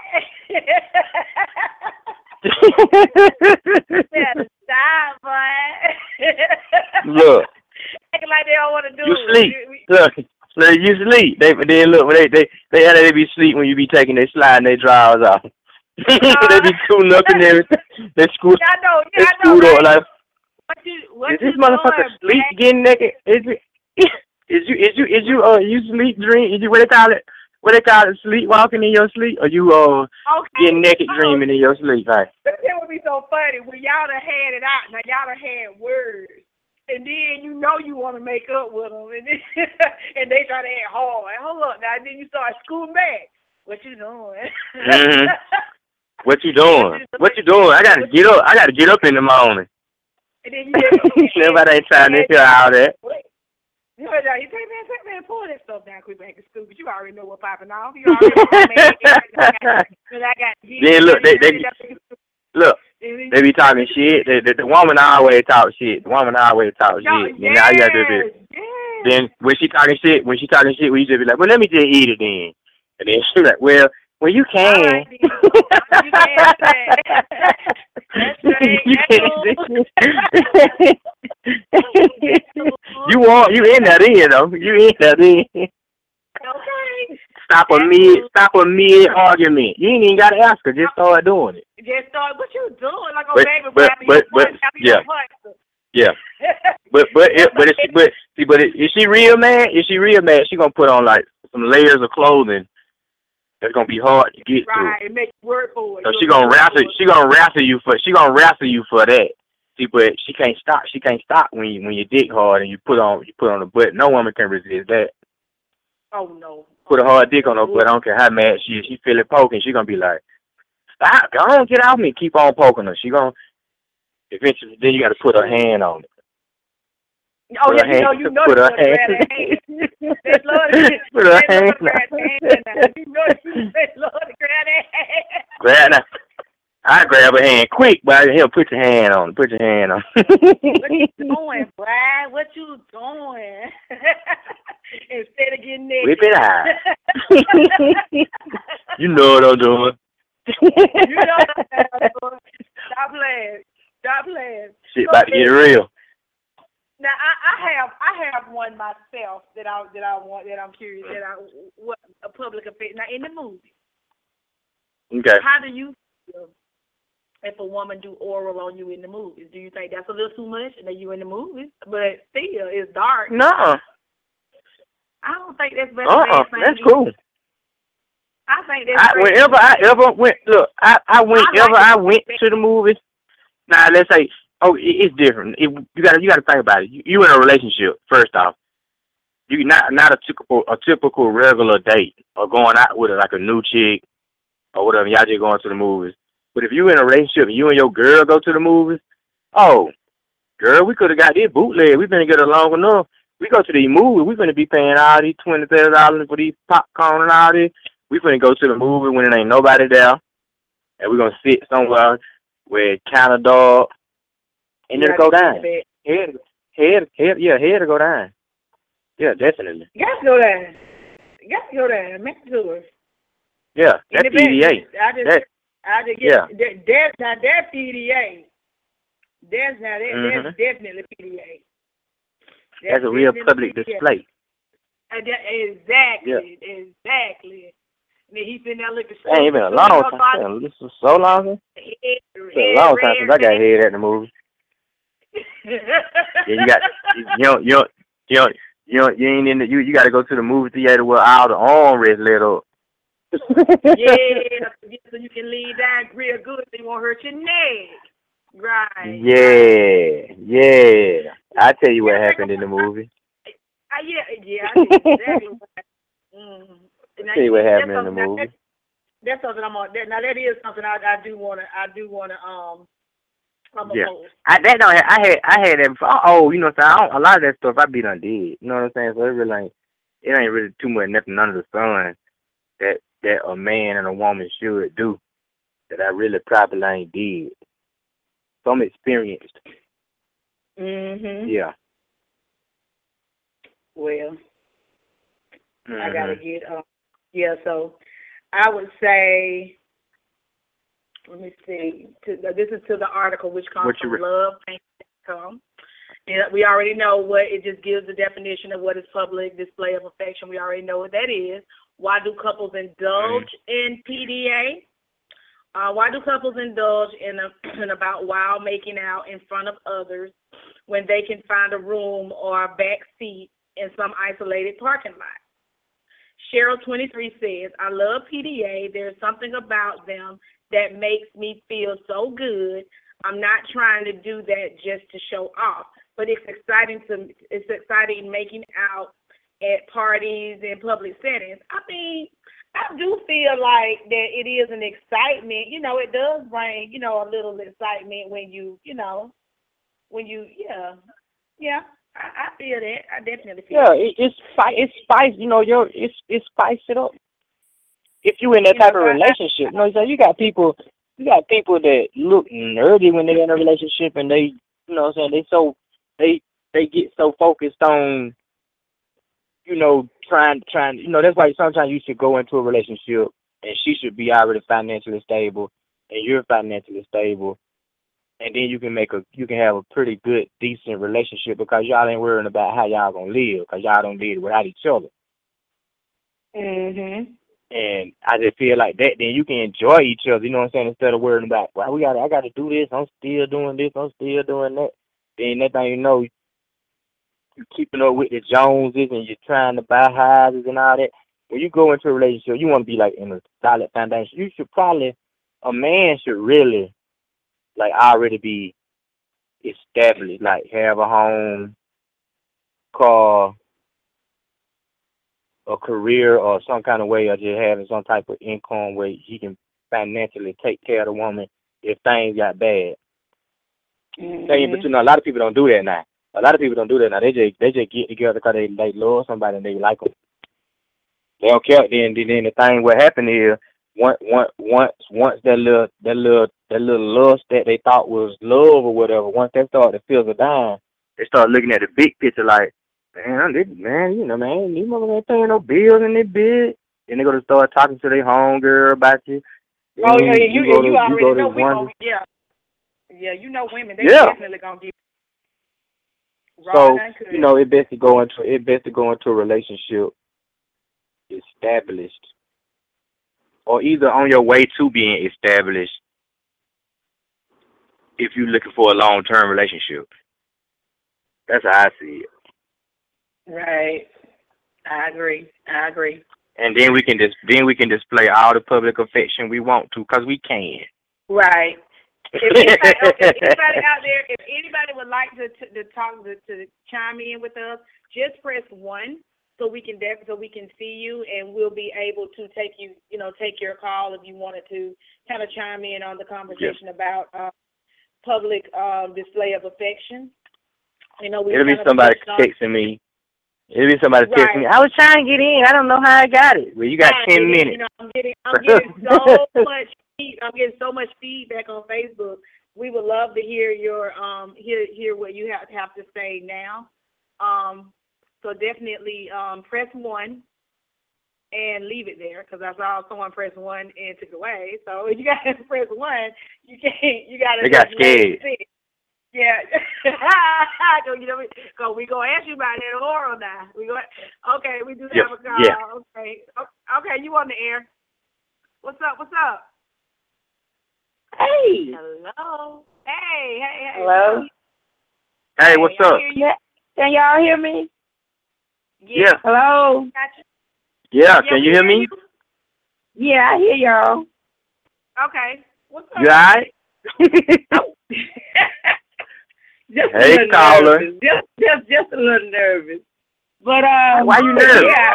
Stop, boy. Look. Acting like they don't want to do you it. Sleep. Look, look, you sleep. They then look when they they they they be sleep when you be taking their sliding their drawers off. Uh, they be tooling up and everything. They scoot. I know. They I scoot know, up like. What you, what is this you motherfucker doing, sleep man? getting naked? Is it? Is you is you is you uh you sleep dream? Is you what they call it? What they call it? Sleepwalking in your sleep? Or you uh okay. getting naked dreaming in your sleep? Right. That would be so funny when y'all done had it out. Now y'all done had words. And then you know you want to make up with them, and then, and they try to act hard. Hold up, now and then you start scooting back. What you doing? Mm-hmm. What you doing? What you doing? I gotta get up. I gotta get up in the morning. And then you nobody ain't trying to hear all that. You heard that? You say, man, say, man, pull that stuff down quick back to school. But you already know what's popping off. You already know, man. Because I got. Then look, they they look. They be talking shit. The, the, the woman always talk shit. The woman always talk Yo, shit. Yes, And now you gotta do this. Yes. Then when she talking shit, when she talking shit, we just be like, well, let me just eat it then. And then she like, well, well, you can. Right, you can. That's right. You That's can. You want you in that in though. You in that in. Okay. Stop a mid, stop a mid argument. You ain't even gotta ask her. Just start doing it. Just start. What you doing? Like a but, baby but, boy. but, but, yeah, yeah. But but it, but if she, but see, but is she real mad? Is she real mad? She gonna put on like some layers of clothing that's gonna be hard to get right, through. make work for it. So she gonna wrestle. She gonna wrestle you for. She gonna wrestle you for that. See, but she can't stop. She can't stop when you when you dick hard and you put on you put on the butt. No woman can resist that. Oh no. Put a hard dick on her butt. I don't care how mad she is. She feel it poking. She gonna be like, Stop, go on, get off me. Keep on poking her. She gonna eventually. Then you got to put her hand on it. Oh, put yeah, her you hand, know, you know put they her love to grab hand. that hand. They love to, Put her they hand. love to grab that hand. Now. You know they love to grab that hand. Grab that. I grab her hand quick, but here, put your hand on it. Put your hand on it. What you doing, Brad? What you doing? Instead of getting naked. Whip it out. You know what I'm doing. You know what I'm doing. Stop playing. Stop playing. Shit So, about to get real. Now I, I have I have one myself that I that I want that I'm curious that I what a public affair. Now in the movie, Okay. how do you feel if a woman do oral on you in the movies? Do you think that's a little too much? And that you in the movies, but still it's dark. No. I don't think that's bad. Uh-uh. That's cool. I think that's I, whenever I ever went, look, I, I whenever I, like I went to the movies. Now let's say, oh, it, it's different. It, you got you got to think about it. You, you in a relationship first off. You not not a typical a typical regular date or going out with a, like a new chick or whatever. Y'all just going to the movies. But if you in a relationship and you and your girl go to the movies, oh, girl, we could have got this bootleg. We been together long enough. We go to these movies. We finna be paying all these twenty, thirty dollars for these popcorn and all this. We finna go to the movie when there ain't nobody there, and we gonna sit somewhere where it kind of dark, and it'll go down. Head, head, head, yeah, head to go down. Yeah, definitely. You got to go down. You got to go down. Make it to us. Yeah, that's P D A. I just, that, I just get yeah. that, that, now that's P D A. That's now that, mm-hmm. that's definitely P D A. That's, that's a real public P D A. Display. And that, exactly, yeah. exactly. And then he's sitting there looking. It ain't been a long time. This was so long. It's been a long time since I got head at the movie. Yeah, you got you don't you don't you don't you don't, you ain't in the you you got to go to the movie theater with all the armrests lit up. Yeah, so you can lean down real good. So you won't hurt your neck. Right. Yeah, yeah. I tell you what happened in the movie. Uh, yeah, yeah. I tell you exactly what happened. Mm. Now, see what happened in the movie. That, that's something I'm on. That, now that is something I, I do want to. I do want to. Um. I'm yeah. Opposed. I that don't. I had. I had that before. Oh, you know what I'm saying. I don't, a lot of that stuff I be done did. You know what I'm saying. So it really ain't. It ain't really too much nothing under the sun that that a man and a woman should do that I really probably ain't did. So I'm experienced. Mhm. Yeah. Well, mm-hmm. I gotta get. Um, yeah. So I would say. Let me see. To, this is to the article, which comes what from re- love paint dot com. Yeah, we already know what it just gives the definition of what is public display of affection. We already know what that is. Why do couples indulge mm-hmm. in P D A? Uh, why do couples indulge in, a, in about while making out in front of others when they can find a room or a back seat in some isolated parking lot? Cheryl twenty-three says, I love P D A. There's something about them that makes me feel so good. I'm not trying to do that just to show off, but it's exciting to it's exciting making out at parties and public settings. I mean, I do feel like that it is an excitement. You know, it does bring, you know, a little excitement when you, you know, when you, yeah, yeah. I, I feel that. I definitely feel. Yeah, that. it, it's spice. It's spice. You know, you're it's it's spice it up. If you in that type of relationship, you know, so you got people, you got people that look nerdy when they're in a relationship, and they, you know, what I'm saying they so they they get so focused on, you know, trying trying, you know, that's why sometimes you should go into a relationship and she should be already financially stable, and you're financially stable, and then you can make a you can have a pretty good decent relationship because y'all ain't worrying about how y'all gonna live because y'all don't live without each other. Mhm. And I just feel like that, then you can enjoy each other, you know what I'm saying, instead of worrying about, well, we got I got to do this, I'm still doing this, I'm still doing that. Then next thing you know, you're keeping up with the Joneses and you're trying to buy houses and all that. When you go into a relationship, you want to be like in a solid foundation. You should probably, a man should really, like, already be established, like have a home, car, a career or some kind of way of just having some type of income where he can financially take care of the woman if things got bad. Mm-hmm. They, but you know, a lot of people don't do that now. A lot of people don't do that now. They just they just get together because they they love somebody and they like them. They don't care. Then then the thing what happened is once once once once that little that little that little lust that they thought was love or whatever, once they start to fizzle down, they start looking at the big picture like, man, this, man, you know, man, these motherfuckers ain't paying no bills in this big. Then they go to start talking to their homegirl about you. Then Oh yeah, yeah, you you, go to, you you already go to know we one. gonna yeah. Yeah, you know women, they Yeah. definitely gonna give raw So and uncut. you know, it best to go into it best to go into a relationship established, or either on your way to being established. If you're looking for a long term relationship, that's how I see it. Right. I agree. I agree. And then we can dis- then we can display all the public affection we want to, cause we can. Right. If anybody, okay, if anybody out there, if anybody would like to to, to talk to, to chime in with us, just press one so we can def- so we can see you, and we'll be able to take you, you know, take your call if you wanted to kind of chime in on the conversation Yes. about uh, public um, display of affection. You know, we It'll be kind of somebody touched on- texting me. It'll be somebody Right. texting me. I was trying to get in. I don't know how I got it. Well, you got Right, ten and, minutes. You know, I'm getting I'm getting so much feed, I'm getting so much feedback on Facebook. We would love to hear your um hear hear what you have have to say now. Um, so definitely um press one and leave it there, because I saw someone press one and took away. So if you got to press one, you can't. You got to. They got scared. Yeah. So, you know, because we gonna ask you about that oral now. We go. Okay, we do Yep. have a call. Yeah. Okay. Okay, you on the air? What's up? What's up? Hey. Hello. Hey, hey, hey. Hello. Hey, what's I up? hear you. Can y'all hear me? Yeah. Hello. Gotcha. Yeah, Yeah, can we you hear hear me? you. Yeah, I hear y'all. Okay. What's up? You all right? Just a Hey, little caller. nervous. Just, just, just a little nervous. But uh, Why you nervous? Yeah,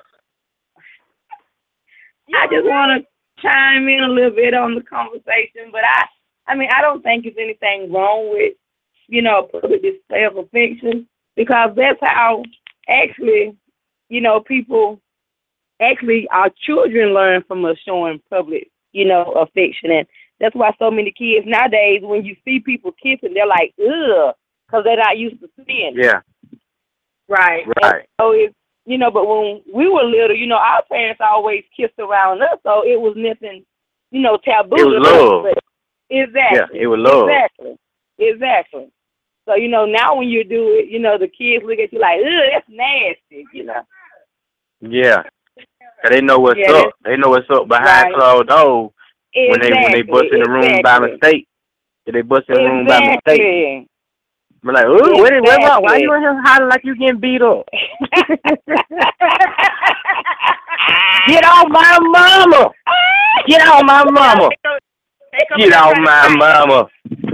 I just want to chime in a little bit on the conversation. But I, I mean, I don't think there's anything wrong with, you know, public display of affection, because that's how actually, you know, people actually, our children learn from us showing public, you know, affection. And that's why so many kids nowadays, when you see people kissing, they're like, ugh, because they're not used to seeing it. Yeah. Right. Right. So it's, you know, but when we were little, you know, our parents always kissed around us, so it was nothing, you know, taboo. It was to us, love. but- Exactly. Yeah, it was love. Exactly. Exactly. So, you know, now when you do it, you know, the kids look at you like, ugh, that's nasty, you know. Yeah. 'Cause they know what's Yeah, up. They know what's up behind Right. closed doors. When they when they Exactly, bust in the room by exactly. mistake. If they bust in the room by mistake. Exactly. We're like, ooh, what, what wrong? Why Exactly. you in here hollering like you getting beat up? Get off my mama! Get off my mama! Get off my mama!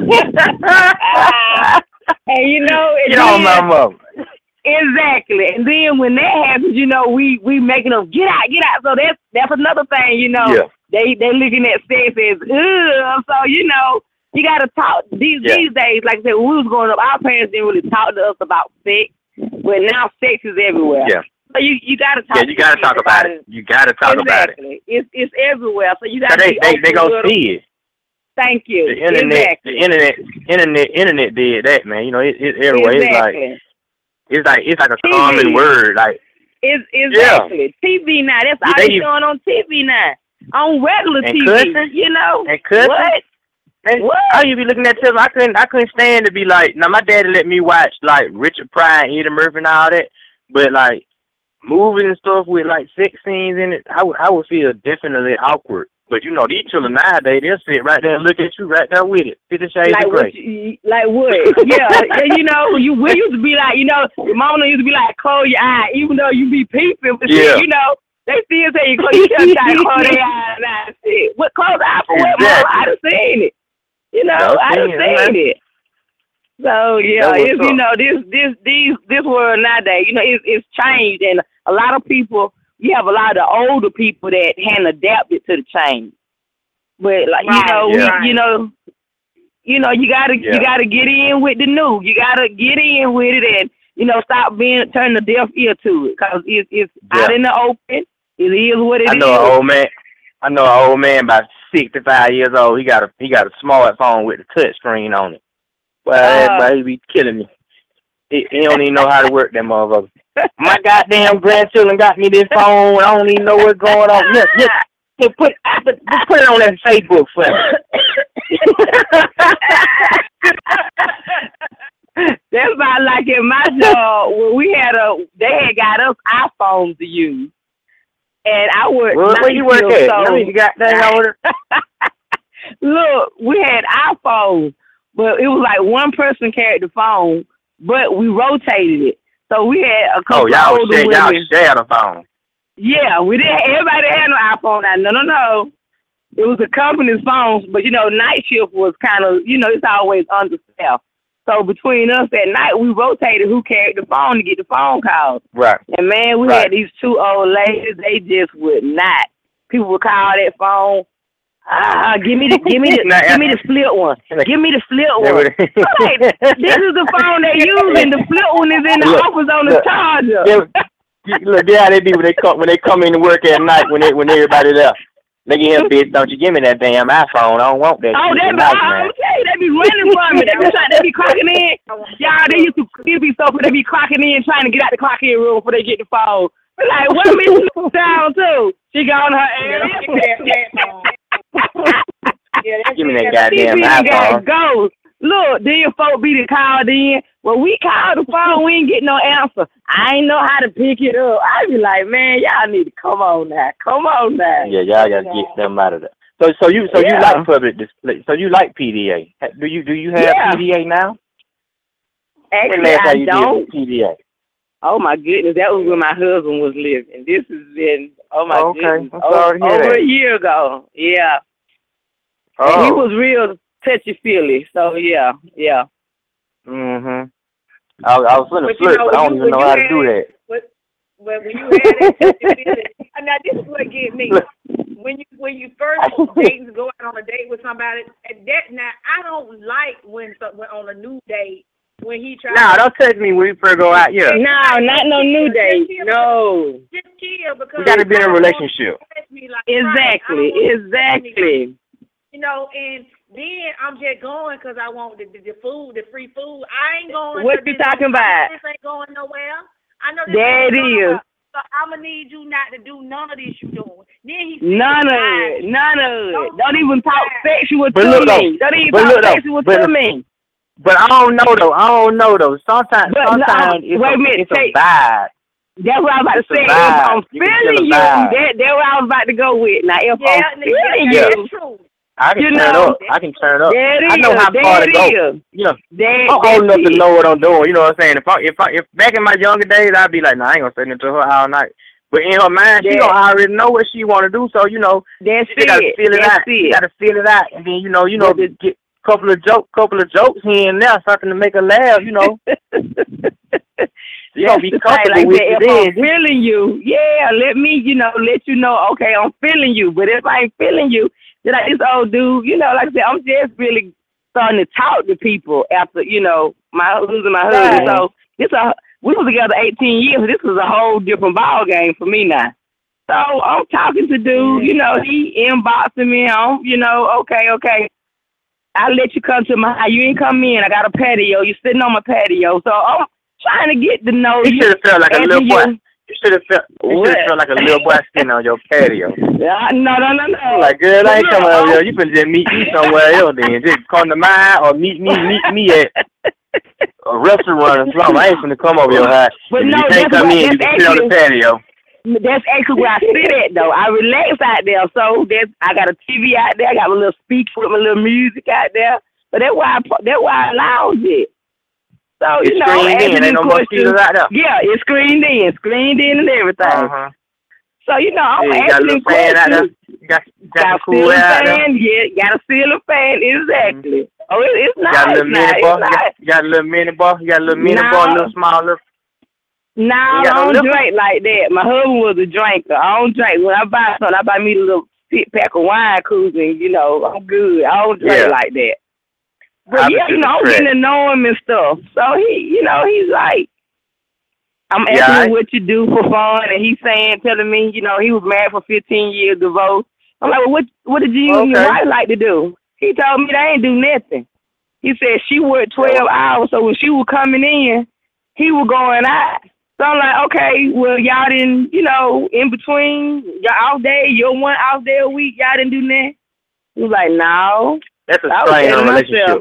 And you know, and Get off then- my mama! Exactly. And then when that happens, you know, we we making them get out, get out. So that's that's another thing, you know. Yeah. They they looking at sex as ugh. So, you know, you gotta talk these Yeah. these days, like I said, when we was growing up, our parents didn't really talk to us about sex. But now sex is everywhere. Yeah. So you, you gotta talk Yeah, to you gotta kids talk about it. You gotta talk about it. Exactly. It's it's everywhere. So you 'Cause gotta they be they open they gonna with 'em. see it. Thank you. The internet, Exactly. the internet, internet, internet did that, man. You know, it, it everywhere. It's like Exactly. it's like it's like a T V. common word. Like It's exactly T V now. That's all They they even- showing on T V now. On regular And T V, cussing? you know. and cussing. What? And What? I used to be looking at television. I couldn't I couldn't stand to be like. Now my daddy let me watch like Richard Pryor and Eddie Murphy and all that, but like movies and stuff with like sex scenes in it, I would I would feel definitely awkward. But you know, these children nowadays, they'll sit right there and look at you right there with it. Fifty Shades Like of what? Grey. You, like what? Yeah, and you know, you we used to be like, you know, your mama used to be like, close your eye, even though you be peeping, but Yeah. shit, you know, they still say you close your eye, close their eyes, nah, shit. What close the eye for what? Mama? Exactly. I done seen it. You know, Y'all I done seen it, seen man. it. So yeah, That what's it's you up. know this this these this world nowadays, you know, it's it's changed, and a lot of people, you have a lot of older people that hadn't adapted to the change. But like Right, you know, yeah. we, you know, you know, you gotta Yeah. you gotta get in with the new. You gotta get in with it, and you know, stop being turning a deaf ear to it, cause it's it's Yeah. out in the open. It is what it I know is. an old man. I know an old man about sixty-five years old. He got a he got a smartphone with a touch screen on it. Well, that Uh, boy, he be killing me. He, he don't even know how to work that motherfucker. My goddamn grandchildren got me this phone. I don't even know what's going on. Yes, yes. Hey, put, put put it on that Facebook for me. That's about like in my job when we had a they had got us iPhones to use, and I worked. Where, where you work night shift, at? so- I mean, you got that order. Look, we had iPhones, but it was like one person carried the phone, but we rotated it. So we had a Oh, couple y'all of older share, y'all women. share the phone. Yeah, we didn't. Everybody had no iPhone. Now, no, no, no. It was the company's phones, but you know, night shift was kind of, you know, it's always understaffed. So between us at night, we rotated who carried the phone to get the phone calls. Right. And man, we Right. had these two old ladies. They just would not. People would call that phone. Ah, give me the, give me the, Nah, give me the flip one. Give me the flip one. Like, this is the phone they using. The flip one is in the Look, office on the look. charger. Yeah, look, yeah, how they be when they come when they come in to work at night when they when everybody there. They get here, bitch. Don't you give me that damn iPhone? I don't want that. Oh, shit they be, tonight, I, man. I'm telling you, they be running from me. They be trying, they be clocking in. Y'all, they used to it be so they be clocking in, trying to get out the clock in room before they get the phone. Be like, what Miss Lou down too? She got on her area. Give me that goddamn T V got iPhone. ghost. Look, then folk be the called in. Well, we called the phone, we ain't get no answer. I ain't know how to pick it up. I be like, man, y'all need to come on now. Come on now. Yeah, y'all gotta get them out of there. So, so you, so you Yeah. like public display? So you like P D A? Do you, do you have Yeah. P D A now? When Actually, last I time you don't. did P D A? Oh my goodness, that was when my husband was living. This has been oh my Oh, okay. goodness, I'm o- sorry to hear over that. a year ago. Yeah, Oh. and he was real touchy feely. So yeah, yeah. Mhm. I, I was finna But you flirt, know, but I don't when you- even know when how you to do had- that. But, but when you had it, now this is what get me. When you when you first date and go out on a date with somebody, and that now I don't like when, so- when on a new date when he tries. Nah, don't touch me when we first go out. Yeah, No, not no new date. No, Just chill because we got to be in I a don't want relationship. you to touch me like Christ. I don't exactly, want you to touch me like- exactly. You know, and then I'm just going because I want the, the, the food, the free food. I ain't going. What 'cause you this- talking I know about? This ain't going nowhere. I know this There ain't it going is. nowhere. So I'm gonna need you not to do none of this you doing. Then he said, None of "Fine." it, none of it. Don't even talk sexual But to look, me. though, Don't even but talk look, though, sexual but- to me. But I don't know though. I don't know though. Sometimes, But no, sometimes it's, wait a a, minute, it's a take- vibe. That's what I was about to It's a say. If vibe. I'm You can feeling feel you, a vibe. that that's what I was about to go with. Now, if Yeah, I'm nigga, feeling yeah, you, that's true. I can You turn know, up. I can turn up. there it I know is, how there far to it go. is. You know, There, I'm old that's enough to it. know what I'm doing. You know what I'm saying? If I, if I, if back in my younger days, I'd be like, nah, I ain't gonna say nothing to her all night. But in her mind, she Yeah. gonna already know what she wanna do. So you know, That's she gotta it. feel it That's out. She it. gotta feel it out, and then you know, you know, But the- get a couple of joke, couple of jokes here and there, something to make her laugh. You know, you gonna be That's the thing, comfortable like with that. it. If I'm Then feeling you, yeah, let me, you know, let you know, okay, I'm feeling you. But if I ain't feeling you, then like this old dude, you know, like I said, I'm just really starting to talk to people after, you know, my losing my husband. Right. So this a we was together eighteen years. This was a whole different ball game for me now. So I'm talking to dude, you know, he inboxing me on, you know, okay, okay. I'll let you come to my house. You ain't come in. I got a patio. You sitting on my patio. So I'm trying to get to know you you. should have felt like a After little boy. you- You should have felt. You should What? have felt like a little boy sitting on your patio. Yeah, no, no, no, no. I'm like, girl, I ain't Look, coming over I'm- here. You can just meet me somewhere else then. Just come to mine or meet me, meet me at a restaurant or something. I ain't finna come over your house. But If no, you can't that's come what- in, you that's can sit on the actually- patio. That's actually where I sit at, though. I relax out there. So that's, I got a T V out there. I got my little speaker with my little music out there. But that's why I, pu- that's why I lounge it. So, It's you know, I'm screened asking in. Ain't you no questions. mosquitoes out there. Yeah, it's screened in, screened in and everything. Uh-huh. So, you know, I'm Yeah, you got a asking little them fan out there. questions. You got, you got Got some a cool ceiling air out there. fan, yeah, got a ceiling fan, exactly. Oh, it, it's You nice got a little now, mini it's bar. You nice. got, you got a little mini bar. You got a little mini No. bar, a little small, little. No, You I got no don't liquor? drink like that. My husband was a drinker. I don't drink. When I buy something, I buy me a little six pack of wine cruising, you know, I'm good. I don't drink Yeah. like that. But Opposite yeah, you know, I'm attract. getting to know him and stuff. So he, you know, he's like, I'm asking Yeah, I- him what you do for fun, and he's saying, telling me, you know, he was married for fifteen years, divorced. I'm like, well, what, what did you and your Okay. wife like to do? He told me they ain't do nothing. He said she worked twelve hours, so when she was coming in, he was going out. So I'm like, okay, well, y'all didn't, you know, in between your off day, your one off day a week, y'all didn't do nothing. He was like, no. That's a I was strain on telling a relationship. myself,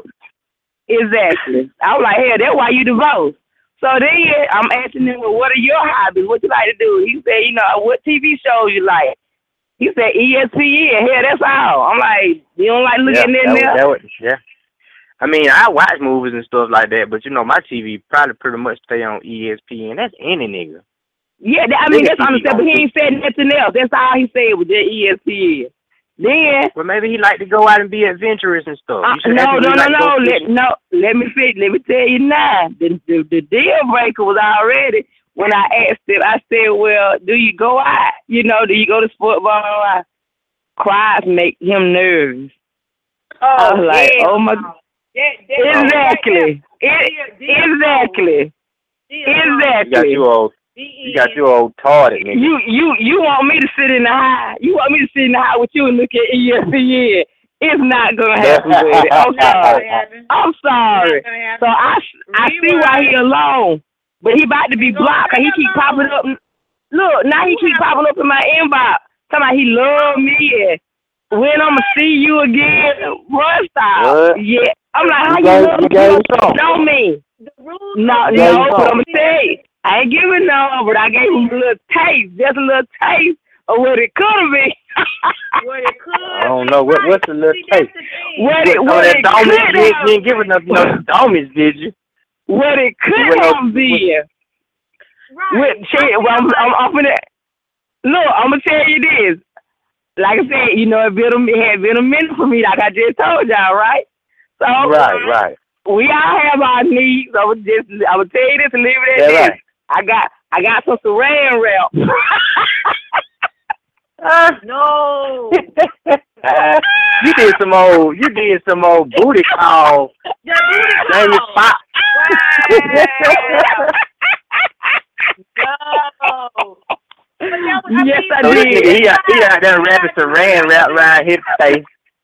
exactly. I was like, hell, that's why you divorced. So then I'm asking him, well, what are your hobbies? What you like to do? He said, you know, what T V shows you like? He said E S P N. Hell, that's all. I'm like, you don't like looking yeah, in that there? was, that was, yeah. I mean, I watch movies and stuff like that, but you know, my T V probably pretty much stay on E S P N. That's any nigga. Yeah, that, I mean, Nigga that's T V understandable. He on ain't said nothing else. That's all he said was just E S P N. Then, Well, maybe he like to go out and be adventurous and stuff. uh, You should no, ask him no, if he no, like to go no, let, fishing. no. Let me see. Let me tell you now. The, the, the deal breaker was already when I asked him. I said, well, do you go out? You know, do you go to sport ball? Cries make him nervous. Oh, I was like, hell oh my, no. That, that, exactly, that, it, that, that, exactly, You got exactly. you old, you got you old retarded nigga. You you you want me to sit in the high? You want me to sit in the high with you and look at E S P N? It's not gonna happen, baby. I'm sorry. I'm sorry. So I I see why he alone, but he about to be blocked. 'Cause he keep popping up. Look, now he keep popping up in my inbox. Talking about he love me and when I'ma see you again. What stop? What? Yeah. I'm like, how You you, gave- love you me? gave You him some. know me. The rules No, are- Yeah, no, you but know. I'm gonna tell you, I ain't giving no, but I gave him a little taste, just a little taste of what it could have been. What it could. I don't know. What, what's the little See, that's taste? the thing. What What, it, some what of that it dominance, could you ain't, have, you ain't giving up no dominance, did you? what it could You went have up- been. Right. With shit, well, I'm, I'm, I'm finna, look, I'm gonna tell you this. Like I said, you know, it, been a, it had been a minute for me, like I just told y'all, right? So Right, right. we all have our needs. I would just, I would tell you this and leave it at Yeah, this. right. I got, I got some saran wrap. No. You did some old, you did some old booty call. The booty Jamie call. Foxx. Wow. No. But that was, I Yes, mean, I So this did. nigga, he out, he out there rapping saran wrap around his face.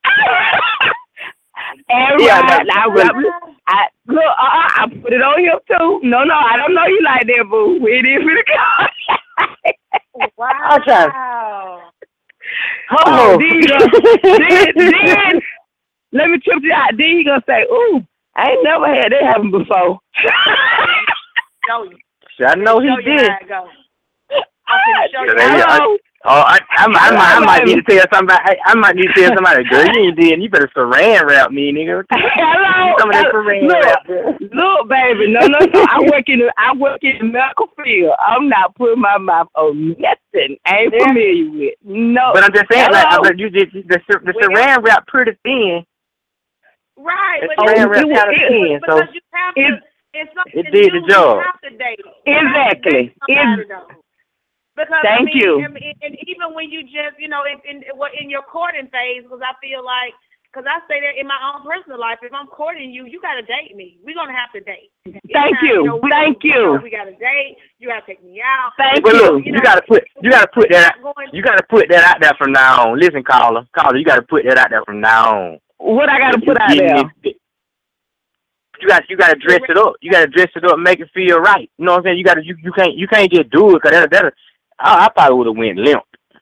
And Yeah, right, no. I, I, I look, uh, I put it on him too. No, no, I don't know you like that, boo. We didn't finna wow. I'm trying- Oh, then you gonna, then, then, let me trip you out. Then he gonna say, ooh, I ain't never had that happen before. Show you. I know he Show you did. how it go. I'm finna show you Yeah, how it yeah, go. Hello? Oh, I, I, I, I, I might need to tell somebody. I, I might need to tell somebody, girl, you ain't did. You better saran wrap me, nigga. Hello? Some of that saran Look, wrap. look, baby, no, no, no. I work in the, I work in the medical field. I'm not putting my mouth on nothing I ain't Yeah. familiar with. No. But I'm just saying, like, Hello? I'm like, you did the the saran wrap pretty thin. Right. The But saran it wrap was- kind of it- thin, so because you have to, it- it's something it did the new, job. You have to date. You Exactly. have to date somebody, It- though. Because, Thank I mean, you. I mean, and even when you just, you know, in, in, well, in your courting phase, because I feel like, because I say that in my own personal life, if I'm courting you, you got to date me. We're going to have to date. Thank Anytime, you. know, we- Thank you. you. know, we got to date. You got to take me out. Thank But you. look, you gotta put you gotta put that you gotta put that out there from now on. Listen, caller, caller, you gotta put that out there from now on. What I gotta If put you out getting there? this- You got you gotta dress it up. You gotta dress it up, make it feel right. You know what I'm saying? You gotta you, you can't you can't just do it because that that I, I probably would have went limp.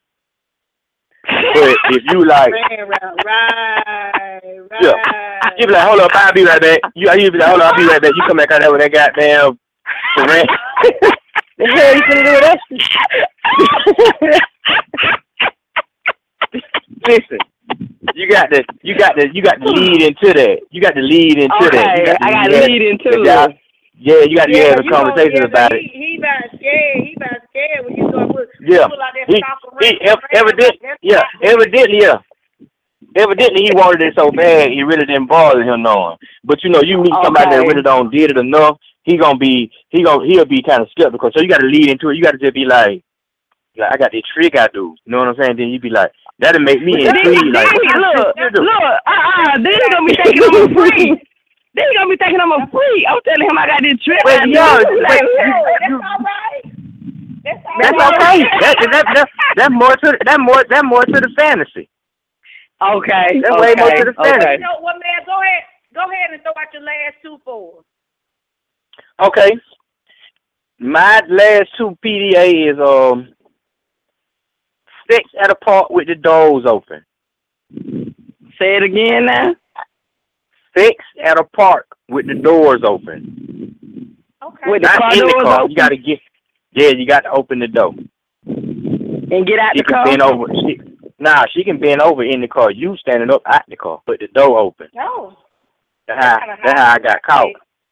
But if you like, Right, right, right. yeah, you be like, hold up, I'll be right back. You you be like, hold up, I'll be right back. You come back out there with that goddamn saran. The hell you gonna do with that? Listen, you got to, you got to, you got to lead into that. You got to lead into Okay, that. You got to I gotta lead lead into that. it. Yeah, yeah, you got to Yeah, have a you conversation gonna, yeah, about he, it. He about scared. He about scared when you start with Yeah, people out there he, stalking he around, ev- evidently, that's yeah, not- evidently, yeah. Evidently, he wanted it so bad, he really didn't bother him knowing. But you know, you meet somebody that Okay. really don't did it enough, he gonna be, he gonna, he'll be kind of skeptical. So you got to lead into it. You got to just be like, like, I got this trick I do. You know what I'm saying? Then you be like, That'll make me Then, intrigued. Like, then, what look, you do? look, uh-uh, then he gonna be thinking I'm a free. Then he gonna be thinking I'm a free. I'm telling him I got this trip. But, I yo, do. but Like, you- That's you- all right. That's all That's right. okay. That, that, that, that more to that more that more to the fantasy. Okay, That's okay, way more to the okay. fantasy. You know what, man? Go ahead. Go ahead and throw out your last two for us. Okay. My last two P D A is um sex at a park with the doors open. Say it again now. Sex at a park with the doors open. Okay. With the Not car in the doors car. open? You gotta get yeah, you got to open the door. And get out She the can car? bend over. She, nah, she can bend over in the car. You standing up at the car, but the door open. No. That's how, that's how I got caught.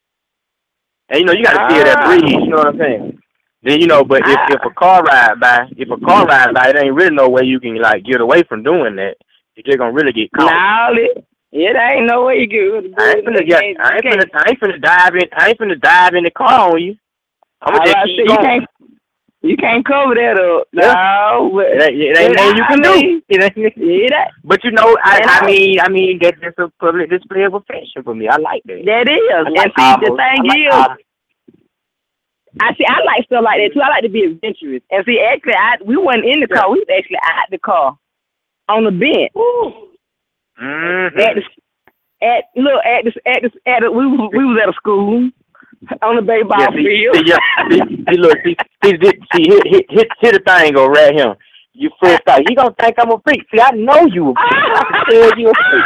And you know, you gotta feel that Ah. breeze, you know what I'm saying? Then you know, but if, Ah. if a car ride by, if a car ride by, it ain't really no way you can like get away from doing that. You're just gonna really get caught. No, it, it ain't no way you get. I ain't finna, get, I ain't finna, I ain't finna dive in, I ain't finna dive in the car on you. I'm gonna just All right, keep so you going. can't, you can't cover that up. Yeah. No, but It ain't, it ain't nothing you can do. It ain't, yeah, that, but you know, I, And I I- mean, I mean, that's just a public display of affection for me. I like that. that is. I And like see, all the those- thing I like is, all- I see, I like stuff like that too. I like to be adventurous. And see, actually, I we wasn't in the car. We was actually out the car on the bench. Mhm. At the, at look at the at the at the, we was- we was at a school on the baseball Yeah, see, field. see, yeah, see, see, look, see, see, see, see hit, hit, hit, hit the thing go right here. You first thought he gonna think I'm a freak. See, I know you a freak. I can tell you a freak.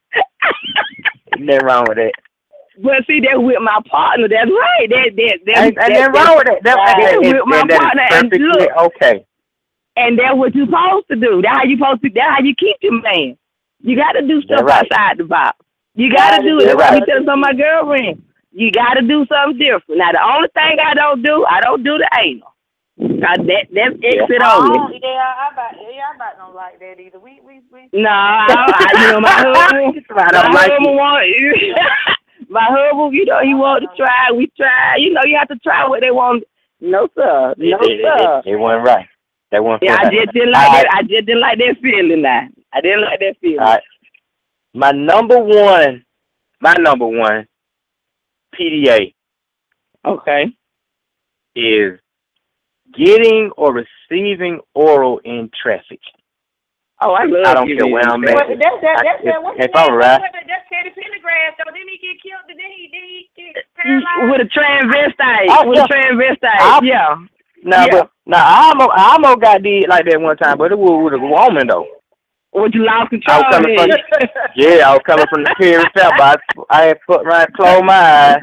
Nothing wrong with that. But see, that's with my partner. That's right. That that that. Ain't, ain't nothing wrong with that. That, That's that, with that, my that, that partner. is And perfectly look, okay. and that's what you're supposed to do. That's how you supposed to. That's how you keep your man. You got to do stuff That's right. outside the box. You got to Gotta do do it. it. That's why I Right. be telling some of my girlfriends. You got to do something different. Now, the only thing I don't do, I don't do the anal. Cause that that's exit Oh, only. yeah, I about, yeah, I about don't like that either. We, we, we. No, I, I, you know my husband. I My don't like husband it. want. My husband, you know, he want to try. We try. You know, you have to try what they want. No sir, no It, it, sir. it, it wasn't right. That wasn't Yeah, I right. just didn't like All that. right. I just didn't like that feeling. Now, I didn't like that feeling. All right. My number one, my number one P D A Okay. is getting or receiving oral in traffic. Oh, I love. I don't you, care where man. I'm Well, at. that's that. That's If- that. What's if his name? I'm right. That's Teddy Pendergrass. So didn't he get killed? Didn't he? Did he get Mm, paralyzed? With a transvestite. Oh, with yeah. a transvestite. I- yeah. Now, Yeah. but now I almost, I almost got did like that one time, but it was with a woman though. What you lost I control was coming of. from, yeah, I was coming from the Perry South, but I, I had put right, close my eyes.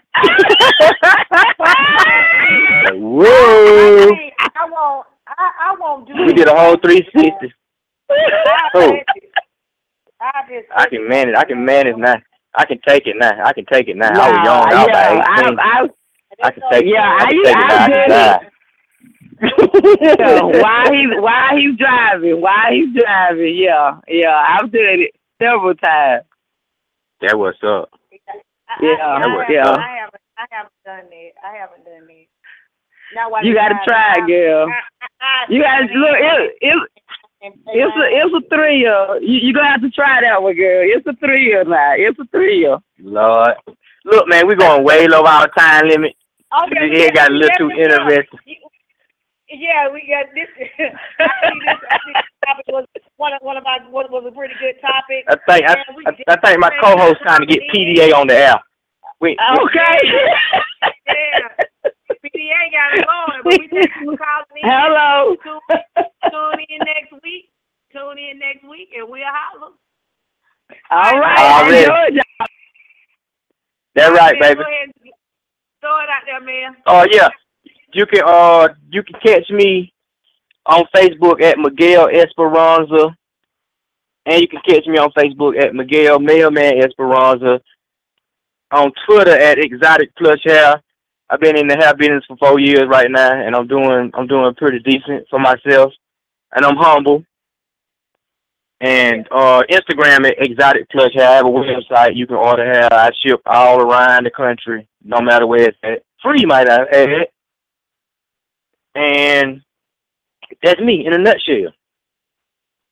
Like, whoa! I, mean, I won't. I, I won't do. We did a whole three sixty. I, Oh. I just. I can manage. I can manage now. I can take it now. I can take it now. I Nah, was young. I was yeah, about eighteen. I, I, I can take it. Yeah, I can I- take it now. I I can drive. yeah, while he's while he's driving, while he's driving, yeah, yeah, I've done it several times. That what's up. I, Yeah, I, I, haven't, yeah. I haven't. I haven't done that. I haven't done that. Now, while You you're gotta driving, try, girl. I, I, I, You gotta look. It, it, it's a it's a thrill. You you gonna have to try that one, girl. It's a thrill now. It's a thrill. Lord, look, man, we going way over our time limit. Okay, It got a little too interesting. Yeah, we got this. I think this, I think this topic was one of one of my what was a pretty good topic. I think I, I, I think my co-host trying to get P D A on the air. We, Okay. Yeah, P D A got it going, but we thank you for calling in. Hello. Tune, tune in next week. Tune in next week, and we'll holler. All right. Already. Enjoy, y'all. That's right, Man, baby. Go ahead and throw it out there, man. Oh yeah, you can uh you can catch me on Facebook at Miguel Esperanza, and you can catch me on Facebook at Miguel Mailman Esperanza. On Twitter at Exotic Plush Hair. I've been in the hair business for four years right now, and I'm doing I'm doing pretty decent for myself, and I'm humble. And uh, Instagram at Exotic Plush Hair. I have a website. You can order hair. I ship all around the country, no matter where it's at. Free, might I add. And that's me in a nutshell.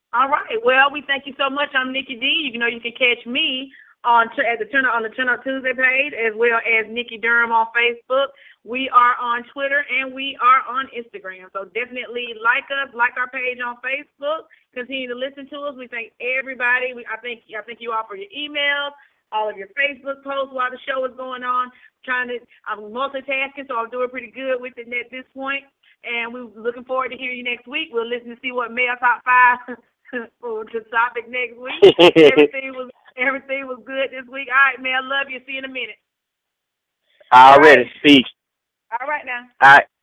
All right. Well, we thank you so much. I'm Nikki D. You know, you can catch me on t- at the Turn on the Turn Up Tuesday page, as well as Nikki Durham on Facebook. We are on Twitter and we are on Instagram. So definitely like us, like our page on Facebook. Continue to listen to us. We thank everybody. We, I think I thank you all for your emails, all of your Facebook posts while the show is going on. Trying to, I'm multitasking, so I'm doing pretty good with it at this point. And we're looking forward to hearing you next week. We'll listen to see what Male Top Five for the topic next week. everything was everything was good this week. All right, Mel, love you. See you in a minute. Already, All right. speak. All right now. All right.